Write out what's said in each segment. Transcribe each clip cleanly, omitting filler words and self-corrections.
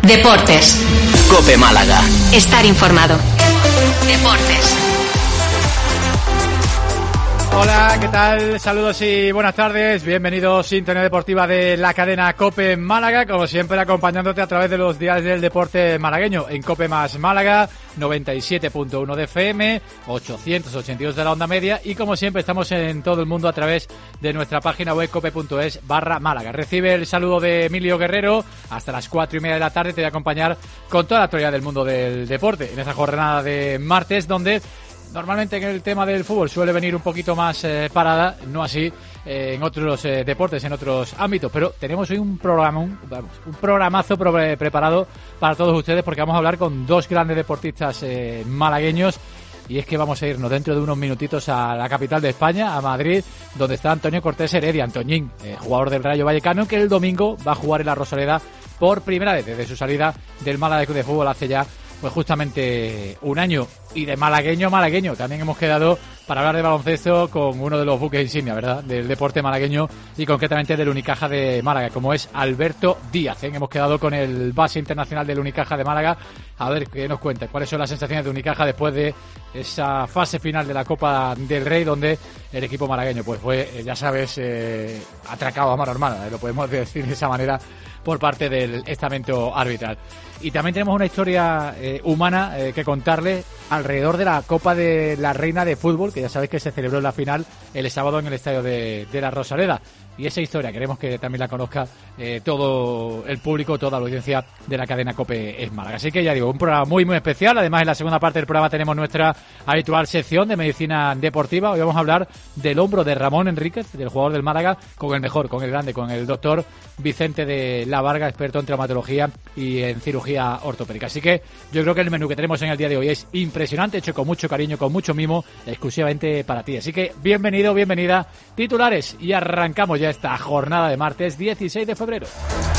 Deportes. COPE Málaga. Estar informado. Deportes. Hola, ¿qué tal? Saludos y buenas tardes. Bienvenidos a Sintonía Deportiva de la cadena COPE Málaga, como siempre acompañándote a través de los diales del deporte malagueño en COPE más Málaga, 97.1 de FM, 882 de la onda media y como siempre estamos en todo el mundo a través de nuestra página web cope.es/Málaga. Recibe el saludo de Emilio Guerrero. Hasta las 4:30 de la tarde te voy a acompañar con toda la actualidad del mundo del deporte en esa jornada de martes donde normalmente en el tema del fútbol suele venir un poquito más parada, no así en otros deportes, en otros ámbitos, pero tenemos hoy un programazo preparado para todos ustedes porque vamos a hablar con dos grandes deportistas malagueños y es que vamos a irnos dentro de unos minutitos a la capital de España, a Madrid, donde está Antonio Cortés Heredia, Antoñín, jugador del Rayo Vallecano, que el domingo va a jugar en la Rosaleda por primera vez desde su salida del Málaga Club de Fútbol hace ya pues justamente un año. Y de malagueño a malagueño también hemos quedado para hablar de baloncesto con uno de los buques insignia, ¿verdad?, del deporte malagueño y concretamente del Unicaja de Málaga, como es Alberto Díaz. Hemos quedado con el base internacional del Unicaja de Málaga a ver qué nos cuenta, cuáles son las sensaciones de Unicaja después de esa fase final de la Copa del Rey donde el equipo malagueño pues fue, ya sabes, atracado a mano armada, lo podemos decir de esa manera, por parte del estamento arbitral. Y también tenemos una historia humana que contarle alrededor de la Copa de la Reina de Fútbol, que ya sabéis que se celebró en la final el sábado en el estadio de la Rosaleda. Y esa historia queremos que también la conozca todo el público, toda la audiencia de la cadena COPE es Málaga. Así que ya digo, un programa muy muy especial. Además, en la segunda parte del programa tenemos nuestra habitual sección de medicina deportiva. Hoy vamos a hablar del hombro de Ramón Enríquez, del jugador del Málaga, con el mejor, con el grande, con el doctor Vicente de la Varga, experto en traumatología y en cirugía ortopédica. Así que yo creo que el menú que tenemos en el día de hoy es impresionante, hecho con mucho cariño, con mucho mimo, exclusivamente para ti. Así que bienvenido, bienvenida, titulares, y arrancamos ya esta jornada de martes 16 de febrero.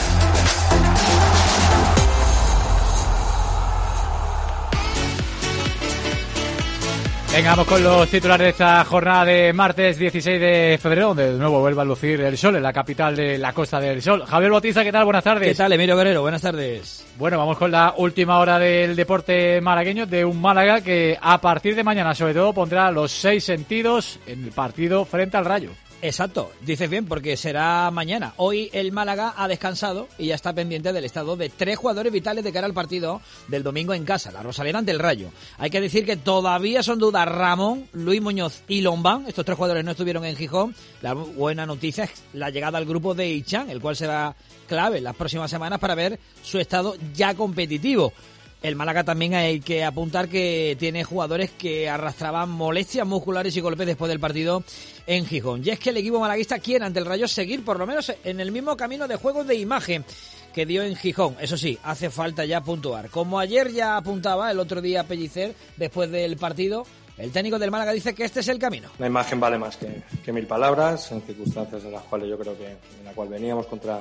Venga, vamos con los titulares de esta jornada de martes 16 de febrero, donde de nuevo vuelve a lucir el sol en la capital de la Costa del Sol. Javier Bautiza, ¿qué tal? Buenas tardes. ¿Qué tal, Emilio Guerrero? Buenas tardes. Bueno, vamos con la última hora del deporte malagueño, de un Málaga que a partir de mañana, sobre todo, pondrá los 6 sentidos en el partido frente al Rayo. Exacto, dices bien, porque será mañana. Hoy el Málaga ha descansado y ya está pendiente del estado de 3 jugadores vitales de cara al partido del domingo en casa, la Rosaleda ante el Rayo. Hay que decir que todavía son dudas Ramón, Luis Muñoz y Lombán. Estos 3 jugadores no estuvieron en Gijón. La buena noticia es la llegada al grupo de Ichan, el cual será clave en las próximas semanas para ver su estado ya competitivo. El Málaga también hay que apuntar que tiene jugadores que arrastraban molestias musculares y golpes después del partido en Gijón. Y es que el equipo malaguista quiere ante el Rayo seguir por lo menos en el mismo camino de juego de imagen que dio en Gijón. Eso sí, hace falta ya puntuar. Como ayer ya apuntaba el otro día Pellicer después del partido, el técnico del Málaga dice que este es el camino. La imagen vale más que 1000 palabras, en circunstancias en las cuales yo creo que en la cual veníamos contra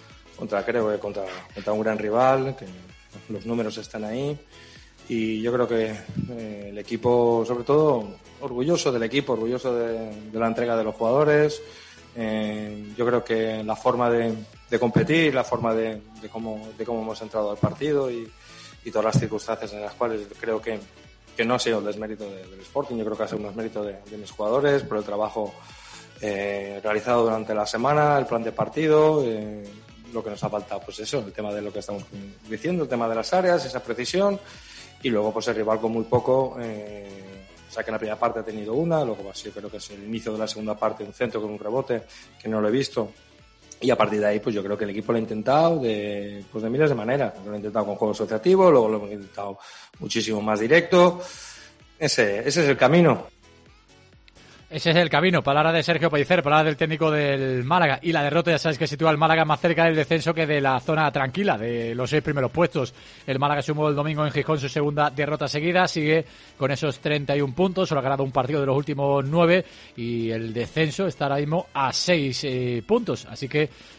un gran rival, que los números están ahí y yo creo que el equipo, sobre todo orgulloso del equipo, orgulloso de la entrega de los jugadores. Yo creo que la forma de competir, la forma de cómo hemos entrado al partido y todas las circunstancias en las cuales creo que no ha sido el desmérito del Sporting, yo creo que ha sido un desmérito de mis jugadores por el trabajo realizado durante la semana, el plan de partido. Lo que nos ha faltado, pues eso, el tema de lo que estamos diciendo, el tema de las áreas, esa precisión, y luego pues el rival con muy poco, o sea que en la primera parte ha tenido una, luego pues, yo creo que es el inicio de la segunda parte, un centro con un rebote, que no lo he visto, y a partir de ahí pues yo creo que el equipo lo ha intentado de miles de maneras, lo ha intentado con juego asociativo, luego lo hemos intentado muchísimo más directo, ese es el camino. Ese es el camino, palabra de Sergio Pellicer, palabra del técnico del Málaga. Y la derrota, ya sabes que sitúa al Málaga más cerca del descenso que de la zona tranquila, de los 6 primeros puestos. El Málaga sumó el domingo en Gijón su segunda derrota seguida, sigue con esos 31 puntos, solo ha ganado un partido de los últimos 9 y el descenso está ahora mismo a 6 puntos. Así que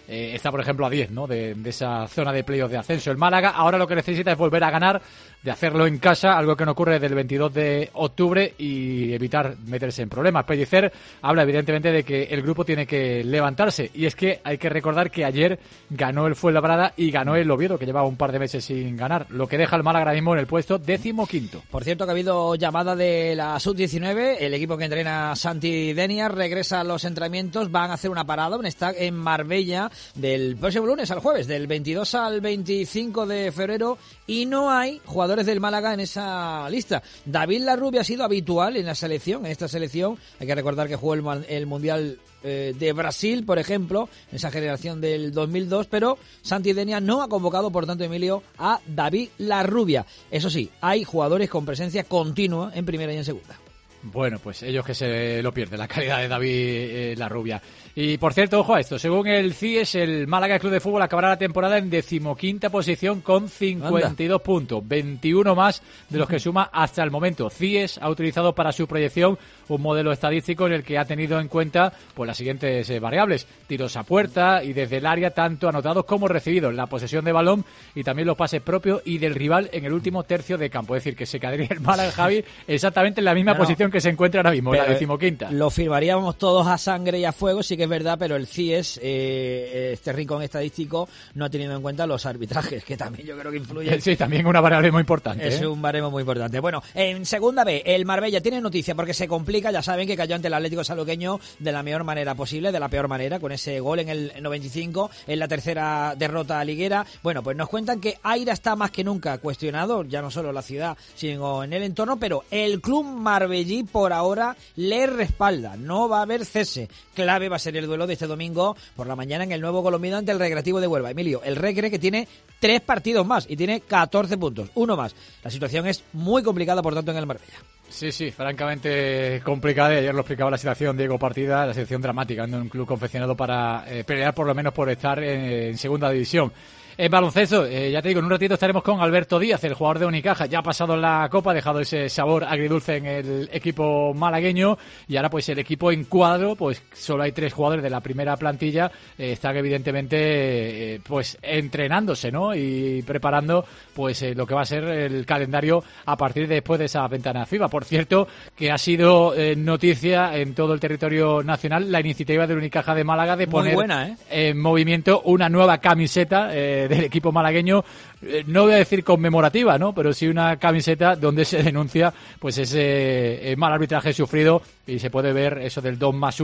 está, por ejemplo, a 10, ¿no? de esa zona de playoff de ascenso. El Málaga ahora lo que necesita es volver a ganar, de hacerlo en casa, algo que no ocurre desde el 22 de octubre y evitar meterse en problemas. Pellicer habla evidentemente de que el grupo tiene que levantarse, y es que hay que recordar que ayer ganó el Fuenlabrada y ganó el Oviedo, que llevaba un par de meses sin ganar, lo que deja al Málaga ahora mismo en el puesto 15º. Por cierto, que ha habido llamada de la Sub-19, el equipo que entrena Santi Denia regresa a los entrenamientos, van a hacer una parada, un stag en Marbella del próximo lunes al jueves, del 22 al 25 de febrero, y no hay jugadores del Málaga en esa lista. David Larrubia ha sido habitual en la selección, en esta selección. Hay que recordar que jugó el Mundial de Brasil, por ejemplo, en esa generación del 2002, pero Santi Denia no ha convocado, por tanto, Emilio, a David Larrubia. Eso sí, hay jugadores con presencia continua en primera y en segunda. Bueno, pues ellos que se lo pierden, la calidad de David Larrubia. Y por cierto, ojo a esto, según el CIES, el Málaga Club de Fútbol acabará la temporada en 15ª posición con 52 puntos, 21 más de los que suma hasta el momento. CIES ha utilizado para su proyección un modelo estadístico en el que ha tenido en cuenta pues las siguientes variables: tiros a puerta y desde el área, tanto anotados como recibidos, la posesión de balón y también los pases propios y del rival en el último tercio de campo. Es decir, que se quedaría el Málaga, Javi, exactamente en la misma posición que se encuentra ahora mismo, la 15ª. Lo firmaríamos todos a sangre y a fuego, sí que es verdad, pero el CIES, este rincón estadístico, no ha tenido en cuenta los arbitrajes, que también yo creo que influyen. Sí, también una variable muy importante. Es un baremo muy importante. Bueno, en segunda B, el Marbella tiene noticia porque se complica, ya saben que cayó ante el Atlético Sanluqueño de la mejor manera posible, de la peor manera, con ese gol en el 95, en la tercera derrota liguera. Bueno, pues nos cuentan que Aira está más que nunca cuestionado, ya no solo en la ciudad, sino en el entorno, pero el club marbellí por ahora le respalda, no va a haber cese. Clave va a ser el duelo de este domingo por la mañana en el Nuevo Colombino ante el Recreativo de Huelva. Emilio, el Recre, que tiene 3 partidos más y tiene 14 puntos, uno más. La situación es muy complicada, por tanto, en el Marbella. Sí, francamente complicada. Ayer lo explicaba la situación Diego Partida, la situación dramática en un club confeccionado para pelear por lo menos por estar en segunda división. En baloncesto, ya te digo, en un ratito estaremos con Alberto Díaz, el jugador de Unicaja. Ya ha pasado la Copa, ha dejado ese sabor agridulce en el equipo malagueño, y ahora pues el equipo en cuadro, pues solo hay 3 jugadores de la primera plantilla, están evidentemente pues entrenándose, ¿no? Y preparando pues lo que va a ser el calendario a partir de después de esa ventana FIBA. Por cierto, que ha sido noticia en todo el territorio nacional la iniciativa del Unicaja de Málaga de poner en movimiento una nueva camiseta del equipo malagueño, no voy a decir conmemorativa, ¿no? Pero sí una camiseta donde se denuncia pues ese mal arbitraje sufrido, y se puede ver eso del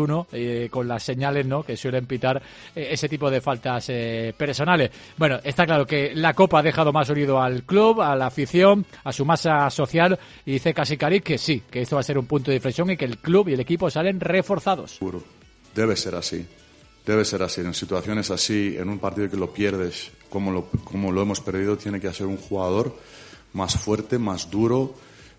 2+1 con las señales, ¿no?, que suelen pitar ese tipo de faltas personales. Bueno, está claro que la Copa ha dejado más unido al club, a la afición, a su masa social, y dice Casicari que sí, que esto va a ser un punto de inflexión y que el club y el equipo salen reforzados. Debe ser así. Debe ser así. En situaciones así, en un partido que lo pierdes, como lo hemos perdido, tiene que ser un jugador más fuerte, más duro,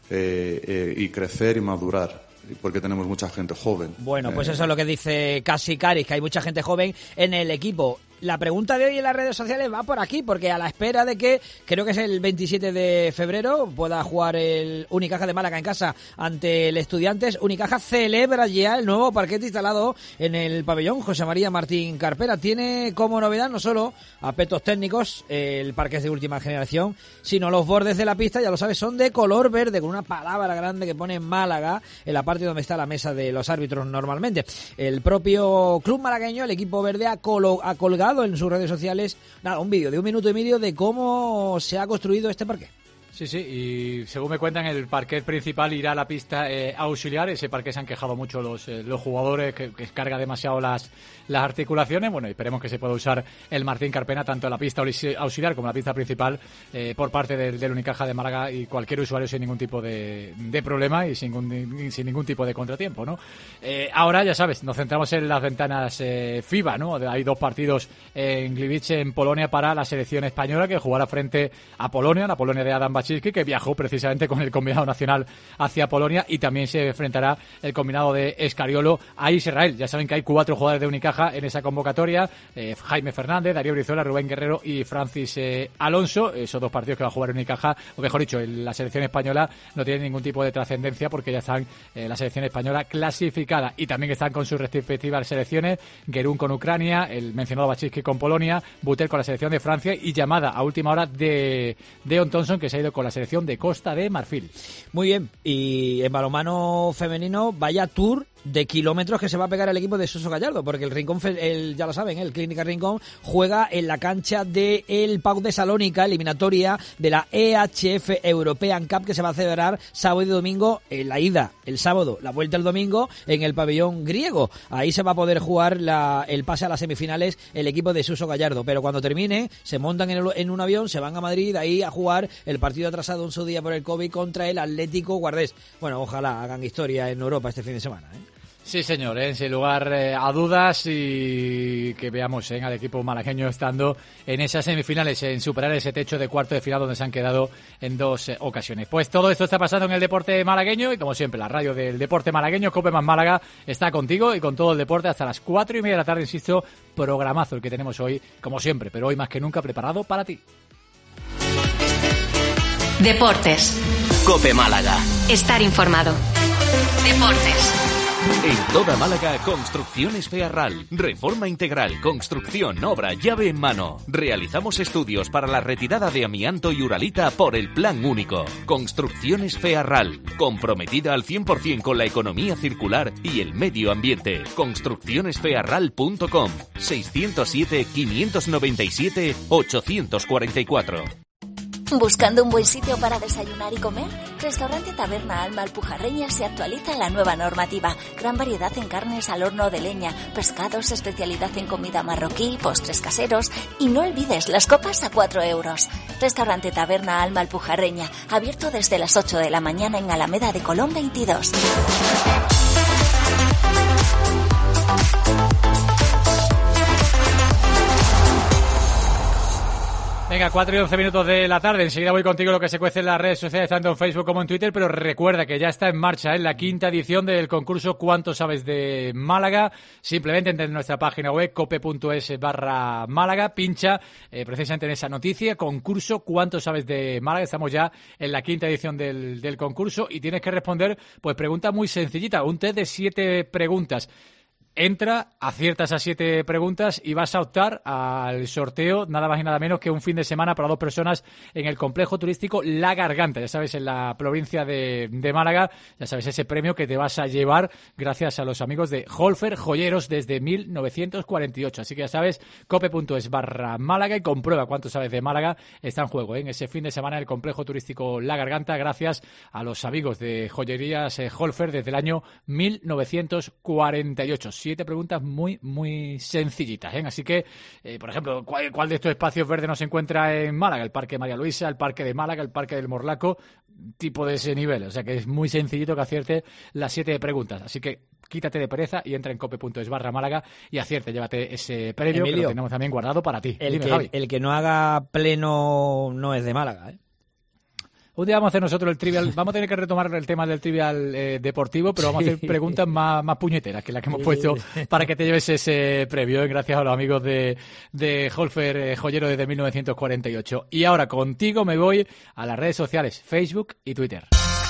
y crecer y madurar, porque tenemos mucha gente joven. Bueno, pues eso es lo que dice Casicari, que hay mucha gente joven en el equipo. La pregunta de hoy en las redes sociales va por aquí, porque a la espera de que, creo que es el 27 de febrero, pueda jugar el Unicaja de Málaga en casa ante el Estudiantes, Unicaja celebra ya el nuevo parquete instalado en el pabellón José María Martín Carpera. Tiene como novedad no solo aspectos técnicos, el parque es de última generación, sino los bordes de la pista, ya lo sabes, son de color verde, con una palabra grande que pone Málaga en la parte donde está la mesa de los árbitros normalmente. El propio club malagueño, el equipo verde, ha colgado en sus redes sociales un vídeo de 1 minuto y medio de cómo se ha construido este parque. Sí, y según me cuentan, el parquet principal irá a la pista auxiliar. Ese parque se han quejado mucho los jugadores, que carga demasiado las articulaciones. Bueno, y esperemos que se pueda usar el Martín Carpena tanto en la pista auxiliar como en la pista principal por parte del Unicaja de Málaga, y cualquier usuario sin ningún tipo de problema y sin ningún tipo de contratiempo, ¿no? Ahora, ya sabes, nos centramos en las ventanas FIBA, ¿no? Hay 2 partidos en Gliwice, en Polonia, para la selección española, que jugará frente a Polonia, la Polonia de Adam Bachir, Baczyński, que viajó precisamente con el combinado nacional hacia Polonia, y también se enfrentará el combinado de Escariolo a Israel. Ya saben que hay 4 jugadores de Unicaja en esa convocatoria, Jaime Fernández, Darío Brizuela, Rubén Guerrero y Francis Alonso. Esos 2 partidos que va a jugar Unicaja, o mejor dicho, la selección española no tiene ningún tipo de trascendencia porque ya están la selección española clasificada, y también están con sus respectivas selecciones, Guerún con Ucrania, el mencionado Baczyński con Polonia, Butel con la selección de Francia y llamada a última hora de Deon Thompson, que se ha ido con la selección de Costa de Marfil. Muy bien, y en balonmano femenino, vaya tour de kilómetros que se va a pegar el equipo de Suso Gallardo, porque el Rincón, ya lo saben, el Clínica Rincón juega en la cancha de el Pau de Salónica, eliminatoria de la EHF European Cup, que se va a celebrar sábado y domingo, en la ida el sábado, la vuelta el domingo en el pabellón griego. Ahí se va a poder jugar el pase a las semifinales el equipo de Suso Gallardo, pero cuando termine se montan en un avión, se van a Madrid ahí a jugar el partido atrasado en su día por el COVID contra el Atlético Guardés. Bueno, ojalá hagan historia en Europa este fin de semana, ¿eh? Sí, señor, sin lugar a dudas, y que veamos al equipo malagueño estando en esas semifinales, en superar ese techo de cuarto de final donde se han quedado en 2 ocasiones. Pues todo esto está pasando en el deporte malagueño, y como siempre la radio del deporte malagueño, Cope más Málaga, está contigo y con todo el deporte hasta las 4:30 de la tarde, insisto, programazo el que tenemos hoy, como siempre, pero hoy más que nunca preparado para ti. Deportes. Cope Málaga. Estar informado. Deportes. En toda Málaga, Construcciones Fearral. Reforma integral, construcción, obra, llave en mano. Realizamos estudios para la retirada de amianto y uralita por el Plan Único. Construcciones Fearral. Comprometida al 100% con la economía circular y el medio ambiente. Construccionesfearral.com. 607-597-844. ¿Buscando un buen sitio para desayunar y comer? Restaurante Taberna Alma Alpujarreña se actualiza la nueva normativa. Gran variedad en carnes al horno de leña, pescados, especialidad en comida marroquí, postres caseros. Y no olvides las copas a 4 euros. Restaurante Taberna Alma Alpujarreña, abierto desde las 8 de la mañana en Alameda de Colón 22. Venga, 4:11 de la tarde. Enseguida voy contigo lo que se cuece en las redes sociales, tanto en Facebook como en Twitter, pero recuerda que ya está en marcha la 5ª edición del concurso ¿Cuánto sabes de Málaga? Simplemente entra en nuestra página web cope.es/Málaga, pincha precisamente en esa noticia, concurso ¿Cuánto sabes de Málaga? Estamos ya en la 5ª edición del concurso y tienes que responder pues preguntas muy sencillitas, un test de 7 preguntas. Entra, aciertas a 7 preguntas y vas a optar al sorteo, nada más y nada menos que un fin de semana para 2 personas en el complejo turístico La Garganta, ya sabes, en la provincia de Málaga, ya sabes, ese premio que te vas a llevar gracias a los amigos de Holfer Joyeros desde 1948. Así que ya sabes, cope.es/Málaga y comprueba cuánto sabes de Málaga. Está en juego en ese fin de semana en el complejo turístico La Garganta gracias a los amigos de Joyerías Holfer desde el año 1948. 7 preguntas muy, muy sencillitas, ¿eh? Así que, por ejemplo, ¿cuál de estos espacios verdes no se encuentra en Málaga? El Parque María Luisa, el Parque de Málaga, el Parque del Morlaco, tipo de ese nivel. O sea que es muy sencillito que acierte las 7 preguntas. Así que quítate de pereza y entra en cope.es/Málaga y acierte, llévate ese premio, Emilio, que lo tenemos también guardado para ti. Dime, Javi. El que no haga pleno no es de Málaga, ¿eh? Un día vamos a hacer nosotros el trivial, vamos a tener que retomar el tema del trivial deportivo, pero vamos a hacer preguntas más puñeteras que las que hemos puesto para que te lleves ese premio, gracias a los amigos de Holfer Joyero desde 1948. Y ahora contigo me voy a las redes sociales, Facebook y Twitter.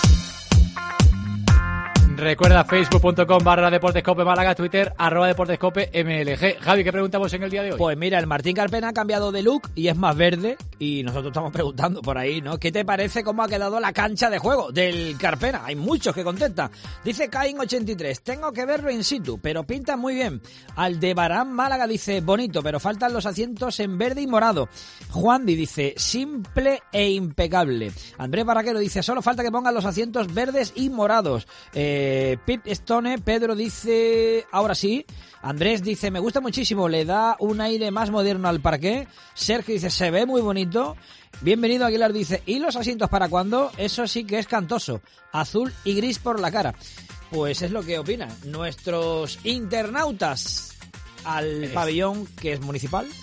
Recuerda facebook.com/deportescope Málaga, Twitter @deportescope MLG. Javi, ¿qué preguntamos en el día de hoy? Pues mira, el Martín Carpena ha cambiado de look y es más verde y nosotros estamos preguntando por ahí, ¿no? ¿Qué te parece cómo ha quedado la cancha de juego del Carpena? Hay muchos que contestan. Dice Cain83, tengo que verlo in situ, pero pinta muy bien. Aldebarán Málaga dice, bonito, pero faltan los asientos en verde y morado. Juandi dice, simple e impecable. Andrés Barraquero dice, solo falta que pongan los asientos verdes y morados. Pip Stone, Pedro dice, ahora sí. Andrés dice, me gusta muchísimo, le da un aire más moderno al parqué. Sergio dice, se ve muy bonito. Bienvenido Aguilar dice, ¿y los asientos para cuándo? Eso sí que es cantoso, azul y gris por la cara. Pues es lo que opinan nuestros internautas al pabellón que es municipal.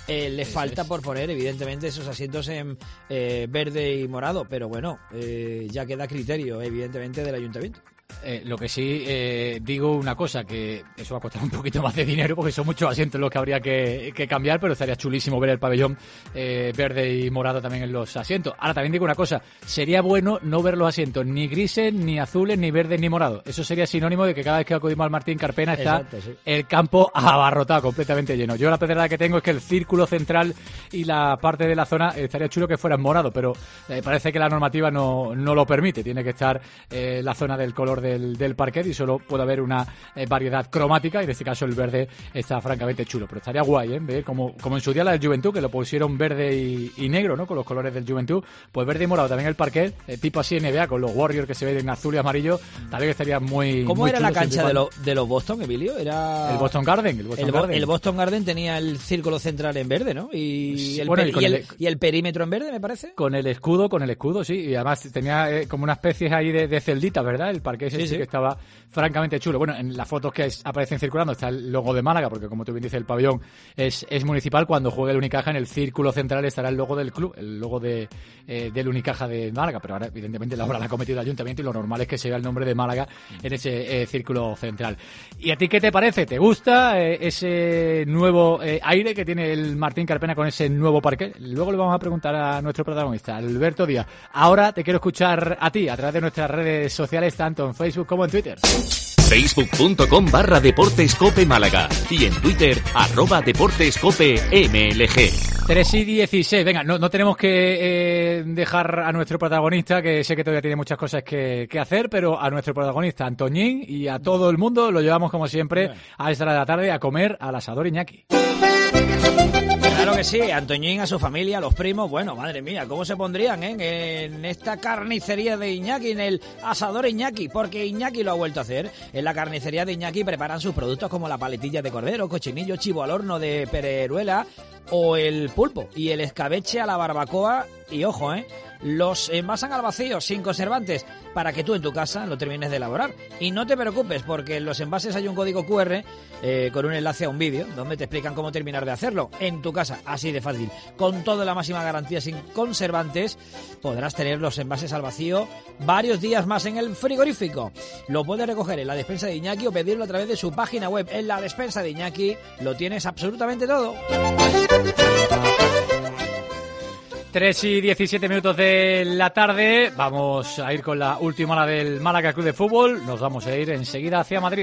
Le falta por poner, evidentemente, esos asientos en verde y morado, pero bueno, ya queda criterio, evidentemente, del ayuntamiento. Lo que sí digo una cosa, que eso va a costar un poquito más de dinero porque son muchos asientos los que habría que cambiar, pero estaría chulísimo ver el pabellón verde y morado también en los asientos. Ahora también digo una cosa, sería bueno no ver los asientos ni grises, ni azules, ni verdes, ni morados. Eso sería sinónimo de que cada vez que acudimos al Martín Carpena está el campo abarrotado, completamente lleno. Yo la pedrada que tengo es que el círculo central y la parte de la zona estaría chulo que fueran morados, pero parece que la normativa no lo permite. Tiene que estar la zona del color del parquet y solo puede haber una variedad cromática, y en este caso el verde está francamente chulo, pero estaría guay, ver como en su día la del Juventud, que lo pusieron verde y negro, ¿no? Con los colores del Juventud, pues verde y morado también el parquet, tipo así NBA, con los Warriors que se ven en azul y amarillo, también estaría muy ¿Cómo muy era chulo, la cancha de los Boston, Emilio? Era el Boston Garden. El Boston Garden tenía el círculo central en verde, ¿no? Y el perímetro en verde, me parece. Con el escudo, sí, y además tenía como una especie ahí de celditas, ¿verdad? El parquet sí que estaba francamente chulo. Bueno, en las fotos que aparecen circulando está el logo de Málaga, porque como tú bien dices, el pabellón es municipal. Cuando juegue el Unicaja, en el círculo central estará el logo del club, el logo del Unicaja de Málaga, pero ahora evidentemente la obra la ha cometido el ayuntamiento y lo normal es que se vea el nombre de Málaga en ese círculo central. ¿Y a ti qué te parece? ¿Te gusta ese nuevo aire que tiene el Martín Carpena con ese nuevo parque? Luego le vamos a preguntar a nuestro protagonista, Alberto Díaz. Ahora te quiero escuchar a ti a través de nuestras redes sociales, tanto en Facebook como en Twitter. Facebook.com/Deportes Málaga y en Twitter @DeportesCopeMLG. 3:16. Venga, no tenemos que dejar a nuestro protagonista, que sé que todavía tiene muchas cosas que hacer, pero a nuestro protagonista, Antoñín, y a todo el mundo lo llevamos como siempre a esta hora de la tarde a comer al asador Iñaki. Claro que sí, Antoñín, a su familia, a los primos, bueno, madre mía, ¿cómo se pondrían en esta carnicería de Iñaki, en el asador Iñaki? Porque Iñaki lo ha vuelto a hacer. En la carnicería de Iñaki preparan sus productos como la paletilla de cordero, cochinillo, chivo al horno de Pereruela o el pulpo y el escabeche a la barbacoa. Y ojo, los envasan al vacío, sin conservantes, para que tú en tu casa lo termines de elaborar. Y no te preocupes, porque en los envases hay un código QR con un enlace a un vídeo donde te explican cómo terminar de hacerlo en tu casa, así de fácil. Con toda la máxima garantía, sin conservantes, podrás tener los envases al vacío varios días más en el frigorífico. Lo puedes recoger en la despensa de Iñaki o pedirlo a través de su página web. En la despensa de Iñaki lo tienes absolutamente todo. 3:17 de la tarde, vamos a ir con la última hora del Málaga Club de Fútbol, nos vamos a ir enseguida hacia Madrid.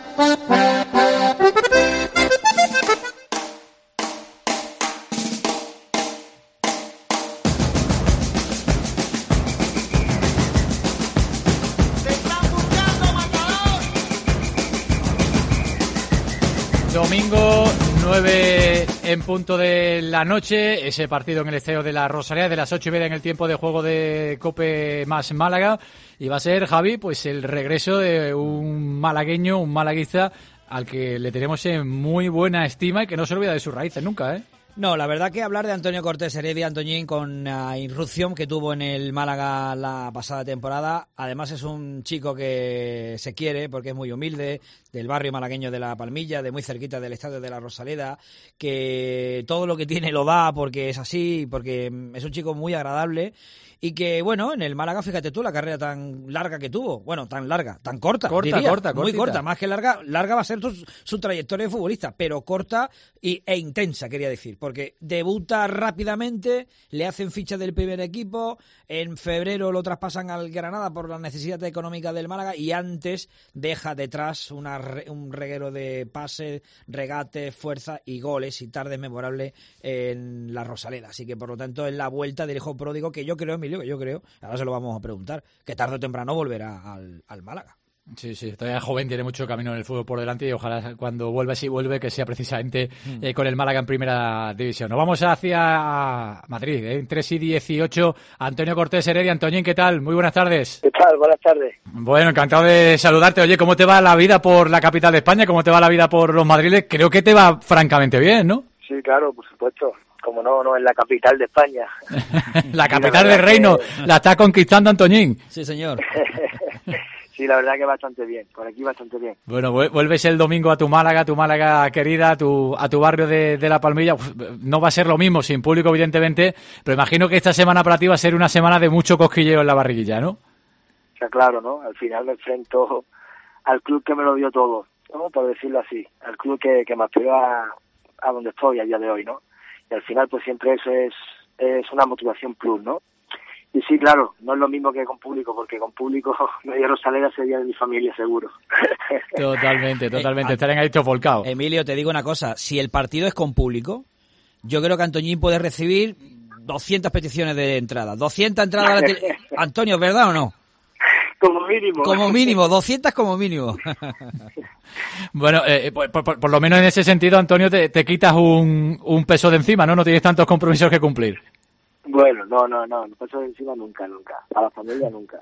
Domingo 9 en punto de la noche, ese partido en el estadio de la Rosaleda de las 8:30 en el tiempo de juego de Cope más Málaga, y va a ser, Javi, pues el regreso de un malagueño, un malaguista al que le tenemos en muy buena estima y que no se olvida de sus raíces nunca, No, la verdad que hablar de Antonio Cortés Heredia, Antoñín, con la irrupción que tuvo en el Málaga la pasada temporada, además es un chico que se quiere porque es muy humilde, del barrio malagueño de La Palmilla, de muy cerquita del estadio de la Rosaleda, que todo lo que tiene lo da porque es así, porque es un chico muy agradable. Y que, bueno, en el Málaga, fíjate tú, la carrera tan larga que tuvo. Bueno, tan larga, tan corta, diría. Muy corta, más que larga. Larga va a ser su trayectoria de futbolista, pero corta e intensa, quería decir. Porque debuta rápidamente, le hacen ficha del primer equipo, en febrero lo traspasan al Granada por la necesidad económica del Málaga y antes deja detrás un reguero de pases, regates, fuerza y goles y tardes memorables en la Rosaleda. Así que, por lo tanto, es la vuelta del hijo pródigo que yo creo, Emilio, ahora se lo vamos a preguntar, que tarde o temprano volverá al Málaga. Sí, todavía es joven, tiene mucho camino en el fútbol por delante y ojalá cuando vuelva, si vuelve, que sea precisamente con el Málaga en primera división. Nos vamos hacia Madrid, en 3:18. Antonio Cortés Heredia. Antoñín, ¿qué tal? Muy buenas tardes. ¿Qué tal? Buenas tardes. Bueno, encantado de saludarte. Oye, ¿cómo te va la vida por la capital de España? ¿Cómo te va la vida por los madriles? Creo que te va francamente bien, ¿no? Sí, claro, por supuesto. Como no es la capital de España. La capital del reino, la está conquistando Antoñín. Sí, señor. Sí, la verdad que bastante bien, por aquí bastante bien. Bueno, vuelves el domingo a tu Málaga querida, a tu barrio de La Palmilla. Uf, no va a ser lo mismo sin público, evidentemente, pero imagino que esta semana para ti va a ser una semana de mucho cosquilleo en la barriguilla, ¿no? O sea, claro, ¿no? Al final me enfrento al club que me lo dio todo, ¿no? Por decirlo así, al club que me aspiró a donde estoy a día de hoy, ¿no? Y al final, pues siempre eso es una motivación plus, ¿no? Y sí, claro, no es lo mismo que con público, porque con público media Rosaleda sería de mi familia, seguro. Totalmente. Estarán ahí todos volcados. Emilio, te digo una cosa. Si el partido es con público, yo creo que Antoñín puede recibir 200 peticiones de entrada. 200 entradas. Antonio, ¿verdad o no? Como mínimo. Como mínimo, 200 como mínimo. Bueno, por lo menos en ese sentido, Antonio, te quitas un peso de encima, ¿no? No tienes tantos compromisos que cumplir. Bueno, no paso de encima nunca. A la familia nunca.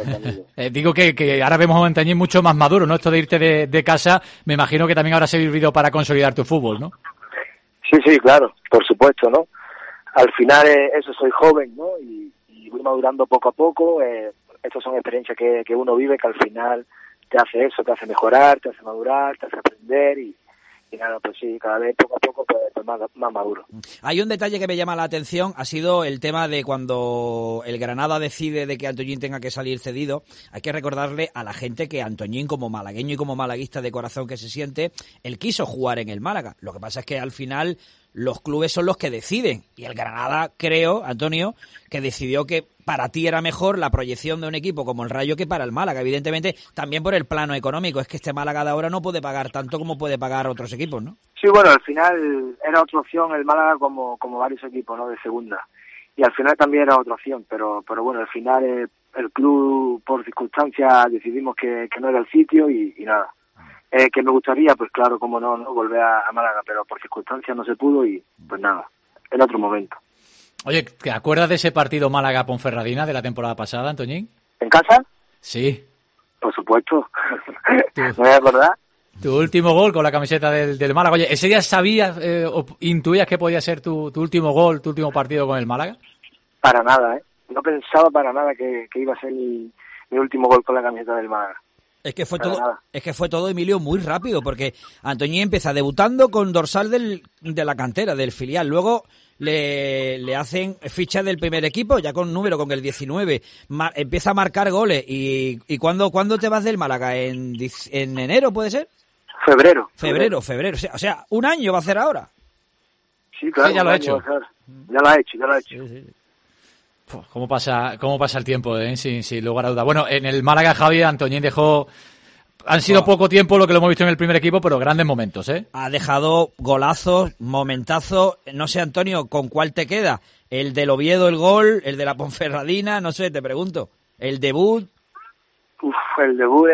Digo que ahora vemos a un Antoñín mucho más maduro, ¿no? Esto de irte de casa, me imagino que también habrá servido para consolidar tu fútbol, ¿no? Sí, claro, por supuesto, ¿no? Al final, eso, soy joven, ¿no? Y voy madurando poco a poco. Estas son experiencias que uno vive, que al final te hace eso, te hace mejorar, te hace madurar, te hace aprender y nada, pues sí, cada vez poco a poco pues más maduro. Hay un detalle que me llama la atención, ha sido el tema de cuando el Granada decide de que Antoñín tenga que salir cedido. Hay que recordarle a la gente que Antoñín, como malagueño y como malaguista de corazón que se siente, él quiso jugar en el Málaga. Lo que pasa es que al final los clubes son los que deciden, y el Granada, creo, Antonio, que decidió que para ti era mejor la proyección de un equipo como el Rayo que para el Málaga, evidentemente también por el plano económico. Es que este Málaga de ahora no puede pagar tanto como puede pagar otros equipos, ¿no? Sí, bueno, al final era otra opción el Málaga como varios equipos, ¿no? De segunda, y al final también era otra opción, pero bueno, al final el club por circunstancias decidimos que no era el sitio y nada. Que me gustaría, pues claro, como no volver a Málaga, pero por circunstancias no se pudo y pues nada, en otro momento. Oye, ¿te acuerdas de ese partido Málaga-Ponferradina de la temporada pasada, Antoñín? ¿En casa? Sí. Por supuesto. ¿Me voy a acordar? Tu último gol con la camiseta del Málaga. Oye, ¿ese día sabías o intuías que podía ser tu último gol, tu último partido con el Málaga? Para nada, ¿eh? No pensaba para nada que iba a ser mi último gol con la camiseta del Málaga. Es que fue todo, Emilio, muy rápido, porque Antoñín empieza debutando con dorsal de la cantera, del filial. Luego le hacen ficha del primer equipo, ya con número, con el 19. Empieza a marcar goles. ¿Y cuándo te vas del Málaga? ¿En enero, puede ser? Febrero. O sea, un año va a hacer ahora. Sí, claro. Sí, ya lo ha hecho. Ya lo ha hecho. Sí. ¿Cómo pasa el tiempo, sin lugar a duda? Bueno, en el Málaga, Javi, Antoñín dejó... Han sido poco tiempo lo que lo hemos visto en el primer equipo, pero grandes momentos, ¿eh? Ha dejado golazos, momentazos. No sé, Antonio, ¿con cuál te queda? ¿El del Oviedo, el gol? ¿El de la Ponferradina? No sé, te pregunto. ¿El debut? El debut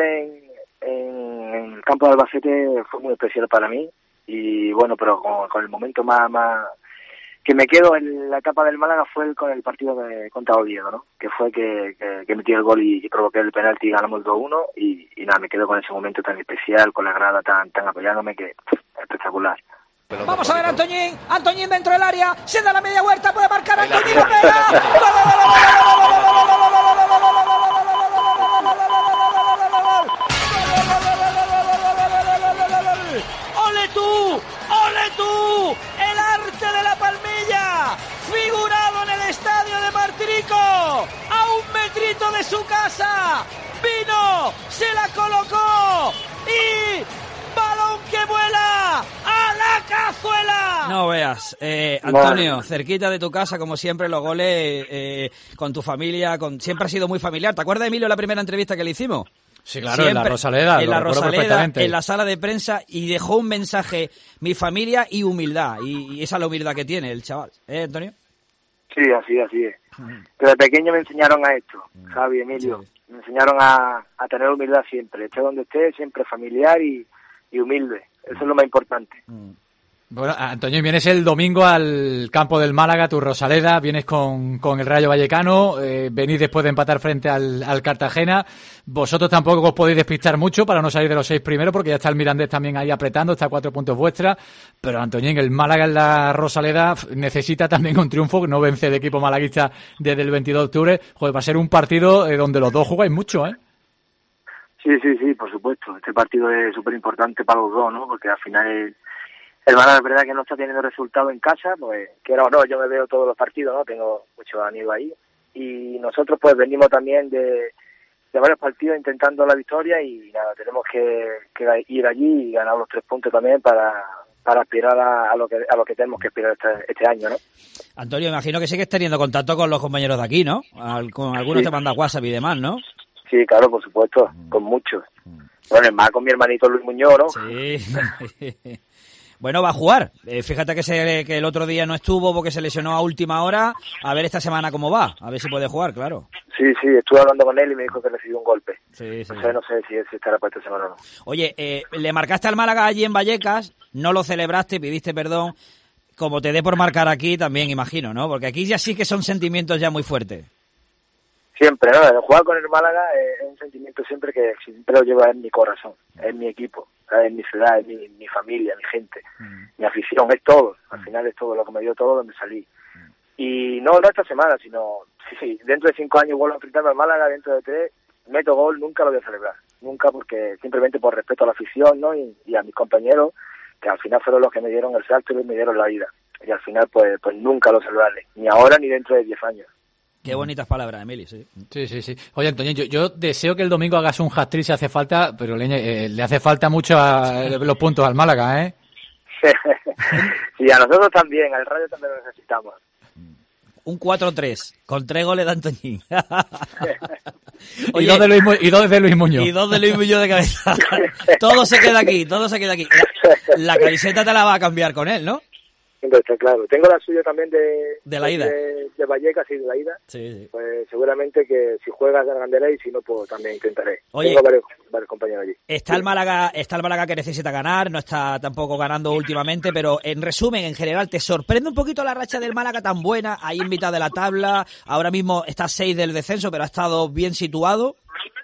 en el campo de Albacete fue muy especial para mí. Y bueno, pero con el momento más que me quedo en la etapa del Málaga fue con el partido contra Oviedo, ¿no? Que fue que metí el gol y provoqué el penalti y ganamos 2-1 y nada, me quedo con ese momento tan especial, con la grada tan apoyándome, que espectacular. Vamos a ver a Antoñín dentro del área, se da la media vuelta, puede marcar Antoñín, ¡Ole tú! ¡El arte de la Palmilla! Figurado en el estadio de Martirico, a 1 metrito de su casa. Vino, se la colocó y balón que vuela a la cazuela. No veas, Antonio, cerquita de tu casa, como siempre, los goles con tu familia, siempre ha sido muy familiar. ¿Te acuerdas, Emilio, la primera entrevista que le hicimos? Sí, claro, siempre, en la Rosaleda, en la sala de prensa, y dejó un mensaje: mi familia y humildad, y esa es la humildad que tiene el chaval, Antonio. Sí, así es. Desde pequeño me enseñaron a esto, Javi, Emilio, me enseñaron a tener humildad siempre, esté donde esté, siempre familiar y humilde, eso es lo más importante. Bueno, Antonio, vienes el domingo al campo del Málaga, tu Rosaleda, vienes con el Rayo Vallecano, venís después de empatar frente al Cartagena. Vosotros tampoco os podéis despistar mucho para no salir de los 6 primeros, porque ya está el Mirandés también ahí apretando, está a 4 puntos vuestra. Pero Antonio, el Málaga en la Rosaleda necesita también un triunfo, que no vence el equipo malaguista desde el 22 de octubre. Joder, va a ser un partido donde los dos jugáis mucho, ¿eh? Sí, por supuesto. Este partido es súper importante para los dos, ¿no? Porque al final el Málaga es verdad que no está teniendo resultados en casa, pues quiera o no, yo me veo todos los partidos, ¿no? Tengo muchos amigos ahí. Y nosotros pues venimos también de varios partidos intentando la victoria y nada, tenemos que ir allí y ganar los 3 puntos también para aspirar a lo que tenemos que aspirar este año, ¿no? Antonio, imagino que sigues teniendo contacto con los compañeros de aquí, ¿no? Con algunos te manda WhatsApp y demás, ¿no? Sí, claro, por supuesto, con muchos. Bueno, es más con mi hermanito Luis Muñoz, ¿no? Sí. Bueno, va a jugar. Fíjate que el otro día no estuvo porque se lesionó a última hora. A ver esta semana cómo va. A ver si puede jugar, claro. Sí, estuve hablando con él y me dijo que recibió un golpe. Sí. No sé si estará para esta semana o no. Oye, le marcaste al Málaga allí en Vallecas, no lo celebraste, pidiste perdón. Como te dé por marcar aquí también, imagino, ¿no? Porque aquí ya sí que son sentimientos ya muy fuertes. Siempre, ¿no? El jugar con el Málaga es un sentimiento siempre que siempre lo llevo en mi corazón, es mi equipo, es mi ciudad, es mi familia, mi gente, mi afición, es todo. Al final es todo lo que me dio todo donde salí. Y no esta semana, sino, sí, dentro de 5 años vuelvo a enfrentarme al Málaga, dentro de 3 meto gol, nunca lo voy a celebrar. Nunca, porque simplemente por respeto a la afición, ¿no? Y a mis compañeros, que al final fueron los que me dieron el salto y me dieron la vida. Y al final, pues nunca lo celebraré, ni ahora ni dentro de 10 años. Qué bonitas palabras, Emili, sí. Sí. Oye, Antonio, yo deseo que el domingo hagas un hat-trick si hace falta, pero le hace falta mucho los puntos al Málaga, ¿eh? Sí, a nosotros también, al Rayo también lo necesitamos. Un 4-3, con 3 goles de Antoñín. Oye, y dos de Luis Muñoz. Y 2 de Luis Muñoz de cabeza. Todo se queda aquí. La camiseta te la va a cambiar con él, ¿no? Está claro. Tengo la suya también de la ida. De Vallecas y de la ida. Sí. Pues seguramente que si juegas ganaré y si no, pues también intentaré. Oye, tengo varios compañeros allí. Está el Málaga que necesita ganar, no está tampoco ganando últimamente, pero en resumen, en general, ¿te sorprende un poquito la racha del Málaga tan buena? Ahí en mitad de la tabla, ahora mismo está 6 del descenso, pero ha estado bien situado.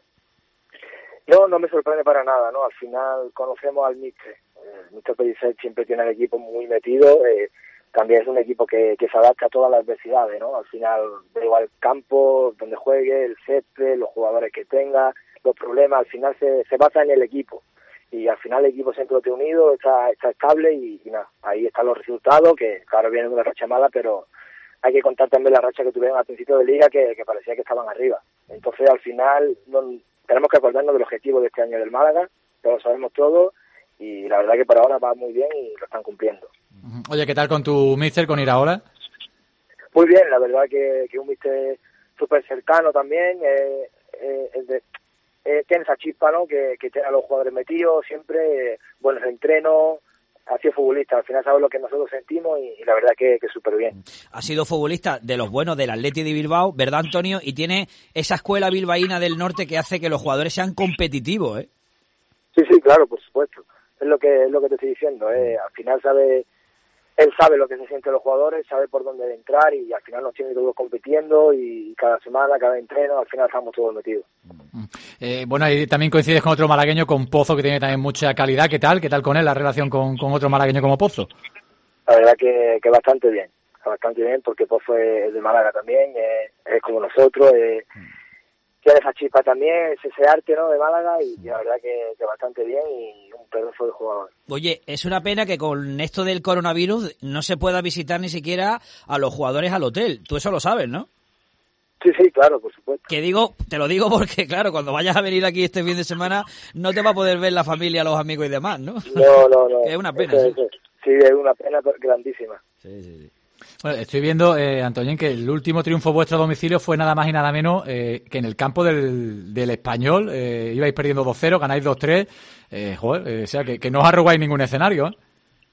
No me sorprende para nada, ¿no? Al final conocemos al míster. El míster Pellicer siempre tiene el equipo muy metido. También es un equipo que se adapta a todas las adversidades, ¿no? Al final, da igual el campo, donde juegue, el césped, los jugadores que tenga, los problemas, al final se basa en el equipo. Y al final el equipo siempre lo tiene unido, está estable y nada, ahí están los resultados, que claro, vienen de una racha mala, pero hay que contar también la racha que tuvieron al principio de liga, que parecía que estaban arriba. Entonces, al final, tenemos que acordarnos del objetivo de este año del Málaga, ya lo sabemos todos, y la verdad que por ahora va muy bien y lo están cumpliendo. Oye, ¿qué tal con tu míster, con Iraola? Muy bien, la verdad que un míster súper cercano también, tiene esa chispa, ¿no? Que tiene a los jugadores metidos siempre, buenos entrenos, ha sido futbolista, al final sabe lo que nosotros sentimos y la verdad que súper bien. Ha sido futbolista de los buenos del Athletic de Bilbao, ¿verdad, Antonio? Y tiene esa escuela bilbaína del norte que hace que los jugadores sean competitivos, ¿eh? Sí, claro, por supuesto. Es lo que te estoy diciendo, al final él sabe lo que se sienten los jugadores, sabe por dónde entrar y al final nos tiene todos compitiendo y cada semana, cada entreno, al final estamos todos metidos. Bueno, y también coincides con otro malagueño, con Pozo, que tiene también mucha calidad. ¿Qué tal con él la relación con otro malagueño como Pozo? La verdad que bastante bien porque Pozo es de Málaga también, es como nosotros, tiene esa chispa también, ese arte, ¿no?, de Málaga y la verdad que bastante bien y un pedazo de jugador. Oye, es una pena que con esto del coronavirus no se pueda visitar ni siquiera a los jugadores al hotel. Tú eso lo sabes, ¿no? Sí, claro, por supuesto. Te lo digo porque, claro, cuando vayas a venir aquí este fin de semana no te va a poder ver la familia, los amigos y demás, ¿no? No. Es una pena. Sí, es una pena grandísima. Sí. Bueno, estoy viendo, Antoñín, que el último triunfo vuestro a domicilio fue nada más y nada menos que en el campo del Español. Ibais perdiendo 2-0, ganáis 2-3. O sea, que no os arrogáis ningún escenario, ¿eh?